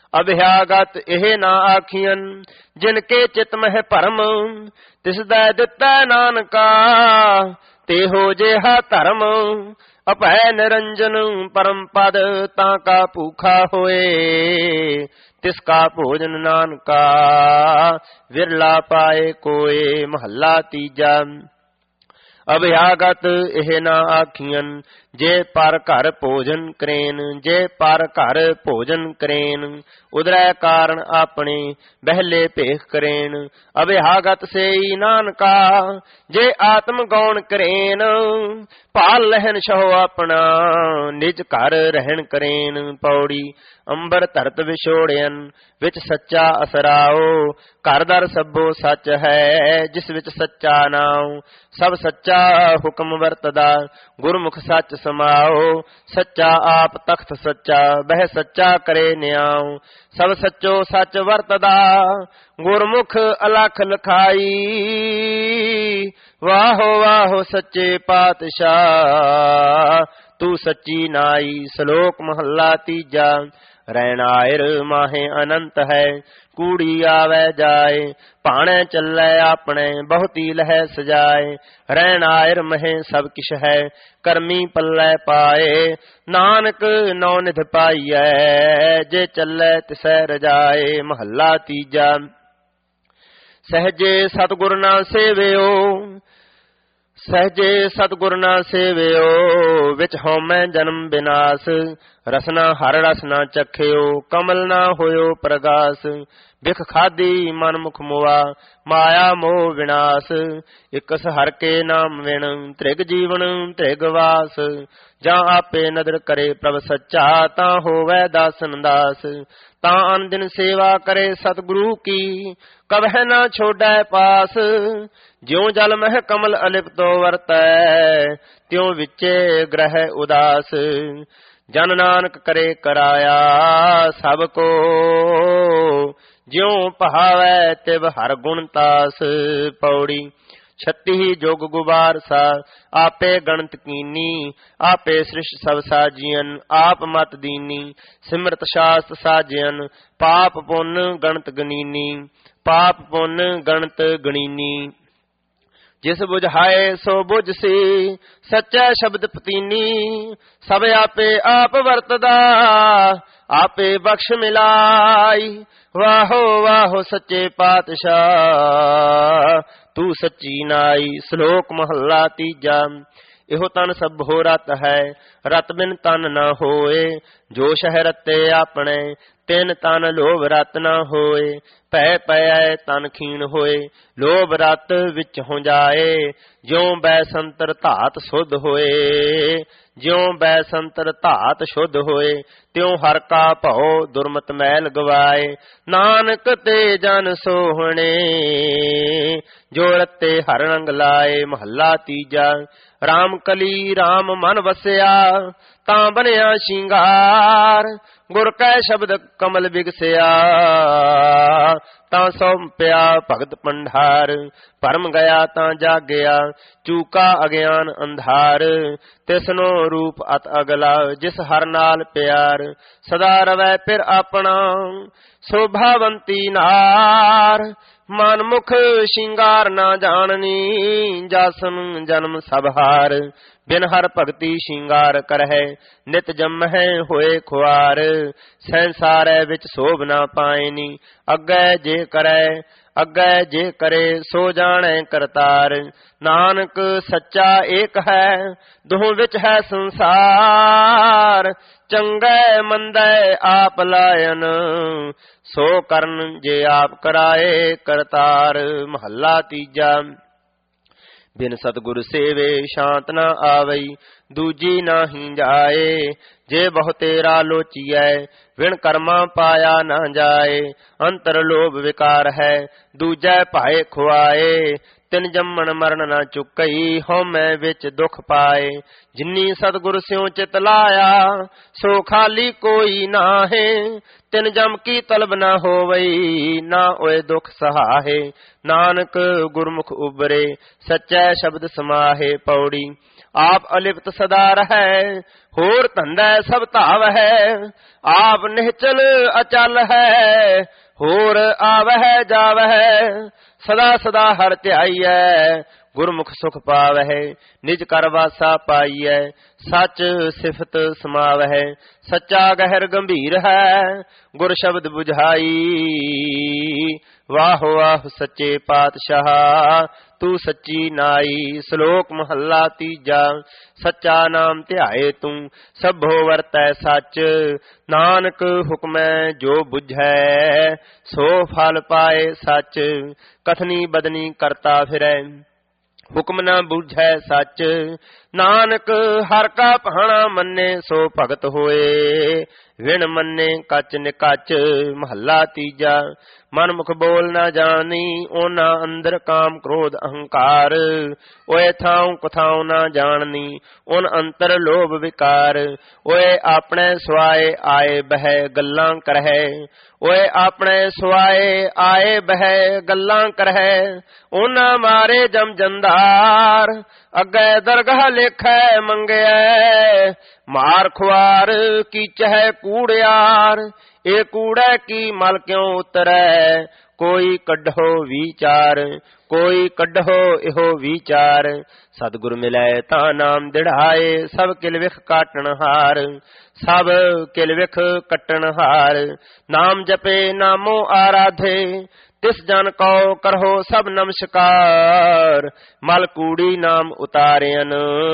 ਅਭਿਆਗਤ ਇਹ ਨਾ ਆਖੀਅਨ ਜਿਨ ਕੇ ਚਿਤ ਮਹਿ ਭਰਮ, ਤਿਸ ਦਾ ਦਿੱਤਾ ਨਾਨਕਾ ਤੇ ਹੋ ਜਿਹਾ ਧਰਮ। ਅਭੈ ਨਿਰੰਜਨ ਪਰਮ ਪਦ ਤਾਂ ਕਾ ਭੂਖਾ ਹੋਏ, ਤਿਸ ਕਾ ਭੋਜਨ ਨਾਨਕਾ ਵਿਰਲਾ ਪਾਏ ਕੋਏ। ਮਹੱਲਾ ਤੀਜਾ। ਅਭਿਆਗਤ ਇਹ ਨਾ ਆਖੀਅਨ ਜੇ ਪਰ ਘਰ ਭੋਜਨ ਕਰੇਨ, ਜੇ ਪਰ ਘਰ ਭੋਜਨ ਕਰੇਨ ਉਦਰੈ ਕਾਰਨ ਆਪਣੇ ਬਹਿਲੇ ਭੇਖ ਕਰੇਨ। ਅਭਿਆਗਤ ਸੇਈ ਨਾਨਕਾ ਜੇ ਆਤਮ ਗੌਣ ਕਰੇਨ, ਭਾਲ ਲਹਿਨ ਸਹੁ ਆਪਣਾ ਨਿਜ ਘਰ ਰਹਿਣ ਕਰੇਨ। ਪੌੜੀ। ਅੰਬਰ ਧਰਤ ਵਿਛੋੜਿਅਨ ਵਿੱਚ ਸੱਚਾ ਅਸਰਾਓ, ਘਰ ਦਰ ਸਭੋ ਸੱਚ ਹੈ ਜਿਸ ਵਿੱਚ ਸੱਚਾ ਨਾਉ। ਸਭ ਸੱਚਾ ਹੁਕਮ ਵਰਤਦਾ ਗੁਰਮੁਖ ਸੱਚ ਸਮਾਓ, ਸੱਚਾ ਆਪ ਤਖਤ ਸੱਚਾ ਬਹਿ ਸੱਚਾ ਕਰੇ ਨਿਆਉ। ਸਭ ਸੱਚੋ ਸੱਚ ਵਰਤਦਾ ਗੁਰਮੁਖ ਅਲਖ ਲਖਾਈ, ਵਾਹੋ ਵਾਹੋ ਸੱਚੇ ਪਾਤਸ਼ਾਹ ਤੂੰ ਸੱਚੀ ਨਾਈ। ਸ਼ਲੋਕ ਮਹੱਲਾ ਤੀਜਾ। ਰਹਿਣਾਇਰ ਮਾਹੇ ਅਨੰਤ ਹੈ ਕੂੜੀ ਆਵੈ ਜਾਏ, ਭਾਣੇ ਚੱਲੇ ਆਪਣੇ ਬਹੁਤੀ ਲਹਿ ਸਜਾਏ। ਰਹਿਣਾਇਰ ਮਹਿ ਸਭ ਕਿਛ ਹੈ ਕਰਮੀ ਪੱਲੇ ਪਾਏ, ਨਾਨਕ ਨੌ ਨਿਧ ਪਾਈਐ ਜੇ ਚੱਲੇ ਤਿਸੈ ਰਜਾਏ। ਮਹੱਲਾ ਤੀਜਾ। ਸਹਜੇ ਸਤਿਗੁਰ ਨਾ ਸੇਵਿਓ, ਸਹਜੇ ਸਤਿਗੁਰ ਨਾ ਸੇਵਿਓ ਵਿੱਚ ਹਉਮੈ ਜਨਮ ਬਿਨਾਸ਼। ਰਸਨਾ ਹਰ ਰਸ ਨਾ ਚਖਿਓ ਕਮਲ ਨਾ ਹੋਇਓ ਪ੍ਰਗਾਸ। ਬਿਖ ਖਾਦੀ ਮਨ ਮੁਖ ਮੁਆ ਮਾਇਆ ਮੋਹ ਵਿਨਾਸ਼। ਇਕਸ ਹਰ ਕੇ ਨਾਮ ਵਿਣ ਤ੍ਰਿਗ ਜੀਵਨ ਤ੍ਰਿਗ ਵਾਸ। ਜਾਂ ਆਪੇ ਨਦਰ ਕਰੇ ਪ੍ਰਭ ਸੱਚਾ ਤਾਂ ਹੋਵੈ ਦਾਸਨ ਦਾਸ। ਤਾਂ ਅਨ ਦਿਨ ਸੇਵਾ ਕਰੇ ਸਤਿਗੁਰੂ ਕੀ ਕਬਹਿ ਨਾ ਛੋੜੈ ਪਾਸ। ਜਿਉ ਜਲ ਮਹਿ ਕਮਲ ਅਲਿਪਤੋ ਵਰਤੈ ਤਿਉ ਵਿਚੇ ਗ੍ਰਹਿ ਉਦਾਸ। ਜਨ ਨਾਨਕ ਕਰੇ ਕਰਾਇਆ ਸਭ ਕੋ ਜਿਉ ਭਾਵੈ ਤਿਵ ਹਰ ਗੁਣ ਤਾਸ। ਪੌੜੀ। ਛੱਤੀ ਜੋਗ ਗੁਬਾਰ ਸਾ ਆਪੇ ਗਣਤ ਕੀਨੀ, ਆਪੇ ਸ੍ਰਿਸ਼ਟ ਸਭ ਸਾਜੀਅਨ ਆਪ ਮਤ ਦੀਨੀ। ਸਿਮਰਤ ਸ਼ਾਸਤ ਸਾਜਿਅਨ ਪਾਪ ਪੁੰਨ ਗਣਤ ਗਣੀਨੀ, ਪਾਪ ਪੁੰਨ ਗਣਤ ਗਣੀਨੀ। ਜਿਸ ਬੁਝਾਏ ਸੋ ਬੁਝ ਸੀ ਸੱਚਾ ਸ਼ਬਦ ਪਤੀਨੀ। ਸਭ ਆਪੇ ਆਪ ਵਰਤਦਾ ਆਪੇ ਬਖਸ਼ ਮਿਲਾਈ। ਵਾਹੋ ਵਾਹੋ ਸੱਚੇ ਪਾਤਸ਼ਾਹ ਤੂੰ ਸੱਚੀ ਨਾਈ। ਸ਼ਲੋਕ ਮਹੱਲਾ ਤੀਜਾ। ਇਹੋ ਤਨ ਸਭੋ ਰਤ ਹੈ ਰਤ ਬਿਨ ਤਨ ਨਾ ਹੋਏ। ਜੋ ਸ਼ਹਿ ਰਤੇ ਆਪਣੇ ਤਿੰਨ ਤਨ ਲੋਭ ਰਤ ਨਾ ਹੋਏ। ਭੈ ਪੈ ਤਨ ਖੀਣ ਹੋਏ ਲੋਭ ਰਤ ਵਿੱਚ ਹੋ ਜਾਏ। ਜਿਉ ਬੈ ਸੰਤਰ ਧਾਤ ਸੁਧ ਹੋਏ, ਜਿਉ ਬੈ ਸੰਤਰ ਧਾਤ ਸ਼ੁੱਧ ਹੋਏ। ਤਿਉ ਹਰ ਕਾ ਭਉ ਦੁਰਮਤ ਮੈਲ ਗਵਾਏ। ਨਾਨਕ ਤੇ ਜਨ ਸੋਹਣੇ ਜੋ ਰਤੇ ਹਰ ਰੰਗ ਲਾਏ। ਮਹੱਲਾ ਤੀਜਾ। ਰਾਮ ਕਲੀ ਰਾਮ ਮਨ ਵਸਿਆ ਤਾਂ ਬਣਿਆ ਸ਼ਿੰਗਾਰ। ਗੁਰ ਕੈ ਸ਼ਬਦ ਕਮਲ ਬਿਗਸਿਆ ਤਾਂ ਸੌਂਪਿਆ ਭਗਤ ਪੰਡਾਰ। ਭਰਮ ਗਿਆ ਤਾਂ ਜਾਗਿਆ ਚੂਕਾ ਅਗਿਆਨ ਅੰਧਾਰ। ਤਿਸਨੋ ਰੂਪ ਅਤ ਅਗਲਾ ਜਿਸ ਹਰ ਨਾਲ ਪਿਆਰ। ਸਦਾ ਰਵੈ ਫਿਰ ਆਪਣਾ ਸ਼ੋਭਾਵੰਤੀ ਨਾਰ। ਮਨ ਮੁਖ ਸ਼ਿੰਗਾਰ ਨਾ ਜਾਣਨੀ ਜਾਸਨ ਜਨਮ ਸਭ ਹਾਰ। ਬਿਨ ਹਰ ਭਗਤੀ ਸ਼ਿੰਗਾਰ ਕਰਹਿ ਨਿਤ ਜੰਮਹਿ ਹੋਏ ਖੁਆਰ। ਸੰਸਾਰੈ ਵਿੱਚ ਸੋਭ ਨਾ ਪਾਇਨੀ ਅੱਗੇ ਜੇ ਕਰੈ, ਅੱਗੇ ਜੇ ਕਰੇ ਸੋ ਜਾਣੈ ਕਰਤਾਰ। ਨਾਨਕ ਸੱਚਾ ਏਕ ਹੈ ਦੋਹ ਵਿੱਚ ਹੈ ਸੰਸਾਰ। ਚੰਗੇ ਮੰਦੇ ਆਪ ਲਾਇਨ ਸੋ ਕਰਨ ਜੇ ਆਪ ਕਰਾਏ ਕਰਤਾਰ। ਮਹੱਲਾ ਤੀਜਾ। ਬਿਨ ਸਤਿਗੁਰ ਸੇਵੇ ਸ਼ਾਂਤ ਨਾ ਆਵਈ ਦੂਜੀ ਨਾਹੀ ਜਾਏ। ਜੇ ਬਹੁ ਤੇਰਾ ਲੋਚੀਐ ਵਿਣ ਕਰਮਾ ਪਾਇਆ ਨਾ ਜਾਏ। ਅੰਤਰ ਲੋਭ ਵਿਕਾਰ ਹੈ ਦੂਜੈ ਭਾਏ ਖੁਆਏ। ਤਿਨ ਜੰਮਣ ਮਰਨ ਨਾ ਚੁੱਕਈ ਹਉਮੈ ਵਿੱਚ ਦੁਖ ਪਾਏ। ਜਿਨੀ ਸਤਿਗੁਰ ਸਿਉ ਚਿਤ ਲਾਇਆ ਸੋ ਖਾਲੀ ਕੋਈ ਨਾਹੇ। ਤਿਨ ਜਮ ਕੀ ਤਲਬ ਨਾ ਹੋਵਈ ਨਾ ਓਏ ਦੁਖ ਸਹਾਹੇ। ਨਾਨਕ ਗੁਰਮੁਖ ਉਬਰੇ ਸੱਚੈ ਸ਼ਬਦ ਸਮਾਹੇ। ਪੌੜੀ। ਆਪ ਅਲਿਪਤ ਸਦਾ ਰਹੈ, ਹੋਰ ਧੰਦਾ ਸਭ ਧਾਵ ਹੈ। ਆਪ ਨਿਹਚਲ ਅਚਲ ਹੈ, ਹੋਰ ਆਵਹਿ ਜਾਵਹਿ। ਸਦਾ ਸਦਾ ਹਰਿ ਧਿਆਈਐ, ਗੁਰਮੁਖ ਸੁਖ ਪਾਵਹਿ। ਨਿਜ ਕਰ ਵਾਸਾ ਪਾਈਐ, ਸੱਚ ਸਿਫਤ ਸਮਾਵਹਿ। ਸੱਚਾ ਗਹਿਰ ਗੰਭੀਰ ਹੈ, ਗੁਰ ਸ਼ਬਦ ਬੁਝਾਈ। ਵਾਹ ਵਾਹ ਸੱਚੇ ਪਾਤਸ਼ਾਹ, ਤੂੰ ਸੱਚੀ ਨਾਈ। ਸ਼ਲੋਕ ਮਹੱਲਾ ਤੀਜਾ। ਸੱਚਾ ਨਾਮ ਧਿਆਏ ਤੂੰ, ਸਭੋ ਵਰਤੈ ਸੱਚ। ਨਾਨਕ ਹੁਕਮੈ ਜੋ ਬੁਝੈ, ਸੋ ਫਲ ਪਾਏ ਸੱਚ। ਕਥਨੀ ਬਦਨੀ ਕਰਤਾ ਫਿਰੈ, ਹੁਕਮ ਨਾ ਬੁਝੈ ਸੱਚ। ਨਾਨਕ ਹਰ ਕਾ ਭਾਣਾ ਮੰਨੇ, ਸੋ ਭਗਤ ਹੋਏ। ਵਿਣ ਮੰਨੇ ਕੱਚ ਨਿਕੱਚ। ਮਹੱਲਾ ਤੀਜਾ। ਮਨ ਮੁਖ ਬੋਲ ਨਾ ਜਾਣੀ, ਉਹਨਾਂ ਅੰਦਰ ਕਾਮ ਕ੍ਰੋਧ ਅਹੰਕਾਰ। ਓਏ ਥਾਉ ਕਥਾਉ ਨਾ ਜਾਣਨੀ, ਉਨ ਅੰਤਰ ਲੋਭ ਵਿਕਾਰ। ਓਏ ਆਪਣੇ ਸੁਆਏ ਆਏ ਬਹਿ ਗੱਲਾਂ ਕਰਹਿ, ਓਏ ਆਪਣੇ ਸੁਆਏ ਆਏ ਬਹਿ ਗੱਲਾਂ ਕਰਹਿ। ਉਹਨਾਂ ਮਾਰੇ ਜਮ ਜੰਦਾਰ, ਅੱਗੇ ਦਰਗਾਹ ਲੇਖੈ ਮੰਗਿਐ। ਮਾਰ ਖੁਆਰ ਕੀਚਹਿ ਕੂੜਿਆਰ, ਇਹ ਕੂੜੈ ਕੀ ਮਲ ਕਿਉ ਉਤਰੈ। ਕੋਈ ਕੱਢੋ ਵਿਚਾਰ, ਕੋਈ ਕੱਢੋ ਇਹੋ ਵਿਚਾਰ। ਸਤਿਗੁਰ ਮਿਲੈ ਤਾਂ ਨਾਮ ਦਿੜਾਏ, ਸਭ ਕਿਲ ਵਿਖ ਕਾਟਣ ਹਾਰ। ਸਭ ਕਿਲ ਵਿਖ ਕੱਟਣ ਹਾਰ। ਨਾਮ ਜਪੇ ਨਾਮੋ ਆਰਾਧੇ, ਤਿਸ ਜਨ ਕਉ ਕਰਹੁ ਸਭ ਨਮਸਕਾਰ। ਮਲ ਕੂੜੀ ਨਾਮ ਉਤਾਰਿਅਨ,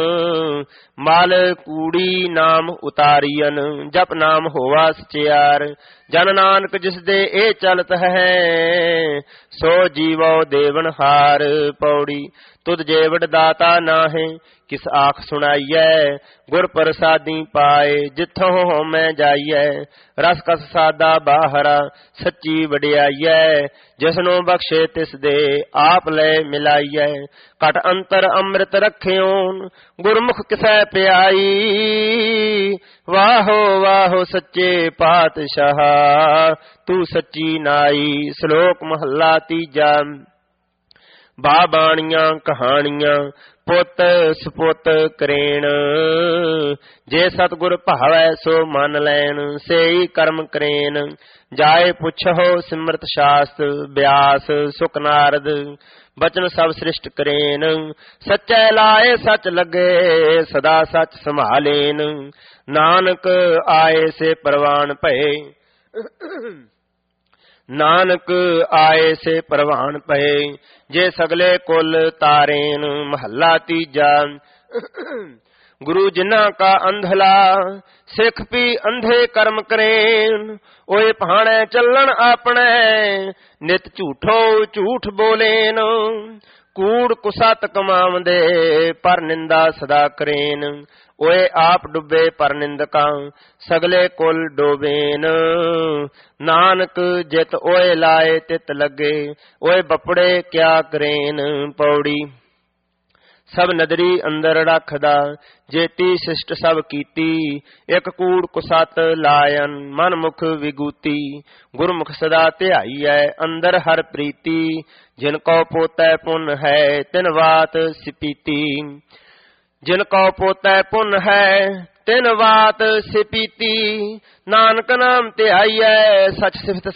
ਮਲ ਕੂੜੀ ਨਾਮ ਉਤਾਰੀਅਨ। ਜਪ ਨਾਮ ਹੋਵਾ ਸਚਿਆਰ, ਜਨ ਨਾਨਕ ਜਿਸ ਦੇ ਇਹ ਚਲਤ ਹੈ। ਸੋ ਜੀਵੋ ਦੇਵਨ ਹਾਰ। ਪੌੜੀ। ਤੁਧ ਜੇਵੜ ਦਾਤਾ ਨਾਹੇ, ਕਿਸ ਆਖ ਸੁਣਾਈਐ। ਗੁਰ ਪ੍ਰਸਾਦੀ ਪਾਏ, ਜਿੱਥੋਂ ਹੋਮੈ ਜਾਈਐ। ਰਸ ਕਸ ਸਾਦਾ ਬਾਹਰਾ, ਸੱਚੀ ਵਡਿਆਈਐ। ਜਿਸਨੂੰ ਬਖਸ਼ੇ ਤਿਸ ਦੇ, ਆਪ ਲੈ ਮਿਲਾਈਐ। ਘਟ ਅੰਤਰ ਅੰਮ੍ਰਿਤ ਰਖਿਓਨ, ਗੁਰਮੁਖ ਕਿਸੈ ਪਿਆਈ। ਵਾਹੋ ਵਾਹੋ ਸੱਚੇ ਪਾਤਸ਼ਾਹ, ਤੂੰ ਸੱਚੀ ਨਾਈ। ਸ਼ਲੋਕ ਮਹੱਲਾ ਤੀਜਾ। ਬਾ ਬਾਣੀਆਂ ਕਹਾਣੀਆਂ, ਪੁੱਤ ਸਪੁੱਤ ਕਰੇਣ। ਜੇ ਸਤਿਗੁਰ ਭਾਵੈ ਸੋ ਮੰਨ ਲੈਣ, ਸੇਈ ਕਰਮ ਕਰੇਨ। ਜਾਏ ਪੁੱਛੋ ਸਿਮਰਤ ਸ਼ਾਸਤ, ਬਿਆਸ ਸੁਖ ਨਾਰਦ। ਬਚਨ ਸਭ ਸ੍ਰਿਸ਼ਟ ਕਰੇਨ, ਸੱਚੈ ਲਾਏ ਸੱਚ ਲੱਗੇ। ਸਦਾ ਸੱਚ ਸੰਭਾਲੇਨ, ਨਾਨਕ ਆਏ ਸੇ ਪ੍ਰਵਾਨ ਭਏ। ਨਾਨਕ ਆਏ ਸੇ ਪ੍ਰਵਾਨ ਪਏ, ਜੇ ਸਗਲੇ ਕੁਲ ਤਾਰੇਨ। ਮਹੱਲਾ ਤੀਜਾ। ਗੁਰੂ ਜਿਨ੍ਹਾਂ ਕਾ ਅੰਧਲਾ, ਸਿੱਖ ਵੀ ਅੰਧੇ ਕਰਮ ਕਰੇਨ। ਓਏ ਭਾਣੈ ਚੱਲਣ ਆਪਣੇ, ਨਿਤ ਝੂਠੋ ਝੂਠ ਬੋਲੇਨ। ਕੂੜ ਕੁਸਤ ਕਮਾਵੰਦੇ, ਪਰ ਨਿੰਦਾ ਸਦਾ ਕਰੇਨ। ਓਏ ਆਪ ਡੁੱਬੇ ਪਰ ਨਿੰਦਕਾਂ, ਸਗਲੇ ਕੁਲ ਡੋਬੇਨ। ਨਾਨਕ ਜਿਤ ਓਏ ਲਾਏ ਤਿਤ ਲੱਗੇ, ਓਏ ਬਪੜੇ ਕਿਆ ਕਰੇਨ। ਪੌੜੀ। ਸਭ ਨਦਰੀ ਅੰਦਰ ਰੱਖਦਾ, ਜੇਤੀ ਸਿਸ਼ਟ ਸਭ ਕੀਤੀ। ਇੱਕ ਕੂੜ ਕੁਸਤ ਲਾਇਨ, ਮਨ ਮੁਖ ਵਿਗੂਤੀ। ਗੁਰਮੁਖ ਸਦਾ ਧਿਆਈਐ, ਅੰਦਰ ਹਰ ਪ੍ਰੀਤੀ। ਜਿਨ ਕੋ ਪੋਤੈ ਪੁੰਨ ਹੈ, ਤਿਨ ਵਾਤ ਸਿਪੀਤੀ। ਜਿਨ ਕੋ ਪੋਤੈ ਪੁੰਨ ਹੈ, ਤਿਨ ਵਾਤ ਸਿਪੀਤੀ। ਨਾਨਕ ਨਾਮ ਧਿਆਈਐ, ਸਚ ਸਿਫਤ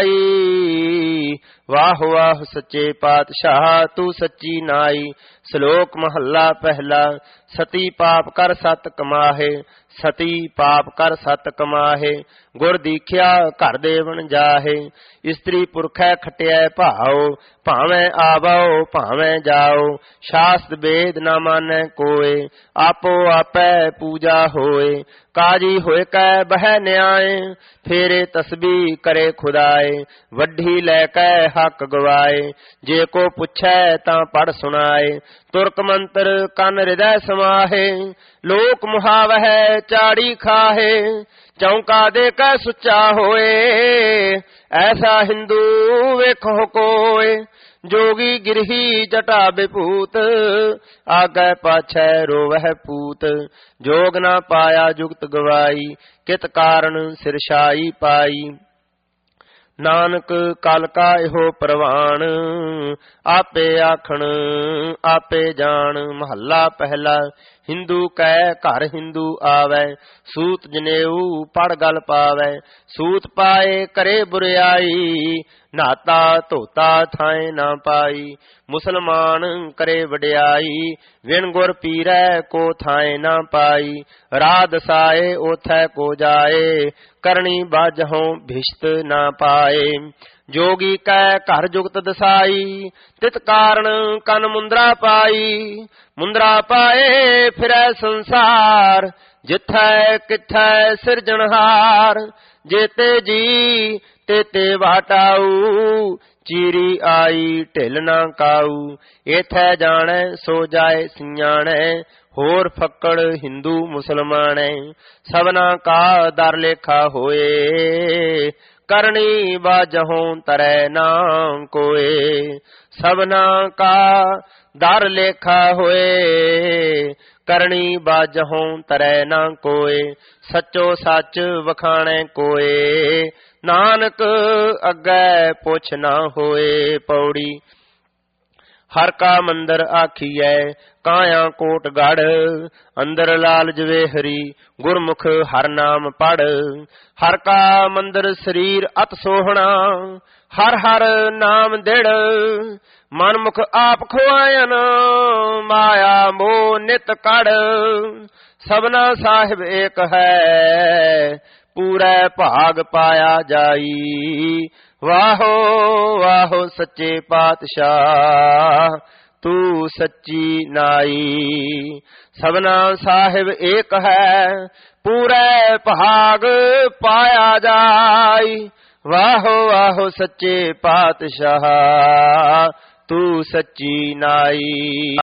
ਸੁਨਾਈ। ਵਾਹ ਵਾਹ ਸੱਚੇ ਪਾਤਸ਼ਾਹ, ਤੂੰ ਸੱਚੀ ਨਾਈ। ਸ਼ਲੋਕ ਮਹੱਲਾ ਪਹਿਲਾ। ਸਤੀ ਪਾਪ ਕਰ ਸਤ ਕਮਾਹੇ, ਸਤੀ ਪਾਪ ਕਰ ਸਤ ਕਮਾਹੇ। ਗੁਰ ਦੀਖਿਆ ਘਰ ਦੇਵਨ ਜਾਹੇ, ਇਸਤਰੀ ਪੁਰਖੈ ਖਟਿਐ ਭਾਉ। ਭਾਵੇਂ ਆਵੋ ਭਾਵੇਂ ਜਾਓ, ਸ਼ਾਸਤ ਵੇਦ ਨਾ ਮਾਨੈ ਕੋਏ। ਆਪੋ ਆਪੈ ਪੂਜਾ ਹੋਏ, ਕਾਜੀ ਹੋਏ ਕੈ ਬਹਿ ਨਿਆਏ। ਫੇਰੇ ਤਸਬੀਹ ਕਰੇ ਖੁਦਾਏ, ਵੱਢੀ ਲੈ ਕੈ ਹੱਕ ਗਵਾਏ। ਜੇ ਕੋ ਪੁੱਛੈ ਤਾਂ ਪੜ ਸੁਣਾਏ, ਤੁਰਕ ਮੰਤਰ ਕੰਨ ਹਿਰਦੈ ਸਮਾਹੇ। ਲੋਕ ਮੁਹਾਵਹਿ ਚਾੜੀ ਖਾਹੇ, ਚੌਂਕਾ ਦੇ ਕੈ ਸੁੱਚਾ ਹੋਏ। ਐਸਾ ਹਿੰਦੂ ਵੇਖੋ ਕੋਏ, ਜੋਗੀ ਗਿਰਹੀ ਜਟਾ ਬਿਭੂਤ। ਆਗੈ ਪਾਛੈ ਰੋਵਹਿ ਪੂਤ, ਜੋਗ ਨਾ ਪਾਇਆ ਜੁਗਤ ਗਵਾਈ। ਕਿਤ ਕਾਰਨ ਸਿਰਸ਼ਾਈ ਪਾਈ। ਨਾਨਕ ਕਲ ਕਾ ਇਹੋ ਪ੍ਰਵਾਨ, ਆਪੇ ਆਖਣ ਆਪੇ ਜਾਣ। ਮਹੱਲਾ ਪਹਿਲਾ। ਹਿੰਦੂ ਕੈ ਘਰ ਹਿੰਦੂ ਆਵੈ, ਸੂਤ ਜਨੇਊ ਪੜ ਗਲ ਪਾਵੈ। ਸੂਤ ਪਾਏ ਕਰੇ ਬੁਰਿਆਈ, ਨਾਤਾ ਧੋਤਾ ਥਾਏ ਨਾ ਪਾਈ। ਮੁਸਲਮਾਨ ਕਰੇ ਵਡਿਆਈ, ਵਿਣ ਗੁਰ ਪੀਰੈ ਕੋ ਥਾਏ ਨਾ ਪਾਈ। ਰਾਹ ਦਸਾਏ ਉਥੈ ਕੋ ਜਾਏ, ਕਰਨੀ ਬਾਝਹੁ ਭਿਸ਼ਤ ਨਾ ਪਾਏ। ਜੋਗੀ ਕੈ ਘਰ ਜੁਗਤ ਦਸਾਈ, ਤਿਤ ਕਾਰਨ ਕਨ ਮੁੰਦਰਾ ਪਾਈ। ਮੁੰਦਰਾ ਪਾਏ ਫਿਰੈ ਸੰਸਾਰ, ਜਿਥੈ ਕਿਥੈ ਸਿਰਜਣਹਾਰ। ਜੇਤੇ ਜੀ ਤੇਤੇ ਵਾਟਾਊ, ਚੀਰੀ ਆਈ ਢਿੱਲ ਨਾ ਕਾਊ। ਏਥੈ ਜਾਣੈ ਸੋ ਜਾਏ ਸਿਆਣੈ, ਹੋਰ ਫੱਕੜ ਹਿੰਦੂ ਮੁਸਲਮਾਨੈ। ਸਭਨਾ ਕਾ ਦਰ ਲੇਖਾ ਹੋਏ, ਕਰਨੀ ਬਾਝਹੁ ਤਰੈ ਨਾ ਕੋਏ। ਸਭਨਾ ਕਾ ਦਰ ਲੇਖਾ ਹੋਏ, ਕਰਨੀ ਬਾਝਹੁ ਤਰੈ ਨਾ ਕੋਏ। ਸੱਚੋ ਸੱਚ ਵਖਾਣੈ ਕੋਏ, ਨਾਨਕ ਅੱਗੇ ਪੁੱਛ ਨਾ ਹੋਏ। ਪੌੜੀ। ਹਰ ਕਾ ਮੰਦਰ ਆਖੀਐ ਕਾਇਆ ਕੋਟ ਗੜ, ਅੰਦਰ ਲਾਲ ਜਵੇ ਹਰੀ ਗੁਰਮੁਖ ਹਰ ਨਾਮ ਪੜ। ਹਰ ਕਾ ਮੰਦਰ ਸਰੀਰ ਅਤ ਸੋਹਣਾ, ਹਰ ਹਰ ਨਾਮ ਦਿੜ। ਮਨ ਮੁਖ ਆਪ ਖੁਆਇਨ, ਮਾਇਆ ਮੋਹ ਨਿਤ ਕੜ। ਸਭਨਾ ਸਾਹਿਬ ਏਕ ਹੈ, ਪੂਰੇ ਭਾਗ ਪਾਇਆ ਜਾਈ। ਵਾਹੋ ਵਾਹੋ ਸੱਚੇ ਪਾਤਸ਼ਾਹ, ਤੂੰ ਸੱਚੀ ਨਾਈ। ਸਭਨਾ ਸਾਹਿਬ ਏਕ ਹੈ, ਪੂਰੇ ਭਾਗ ਪਾਇਆ ਜਾਈ। ਵਾਹੋ ਵਾਹੋ ਸੱਚੇ ਪਾਤਸ਼ਾਹ, ਤੂੰ ਸੱਚੀ ਨਾਈ।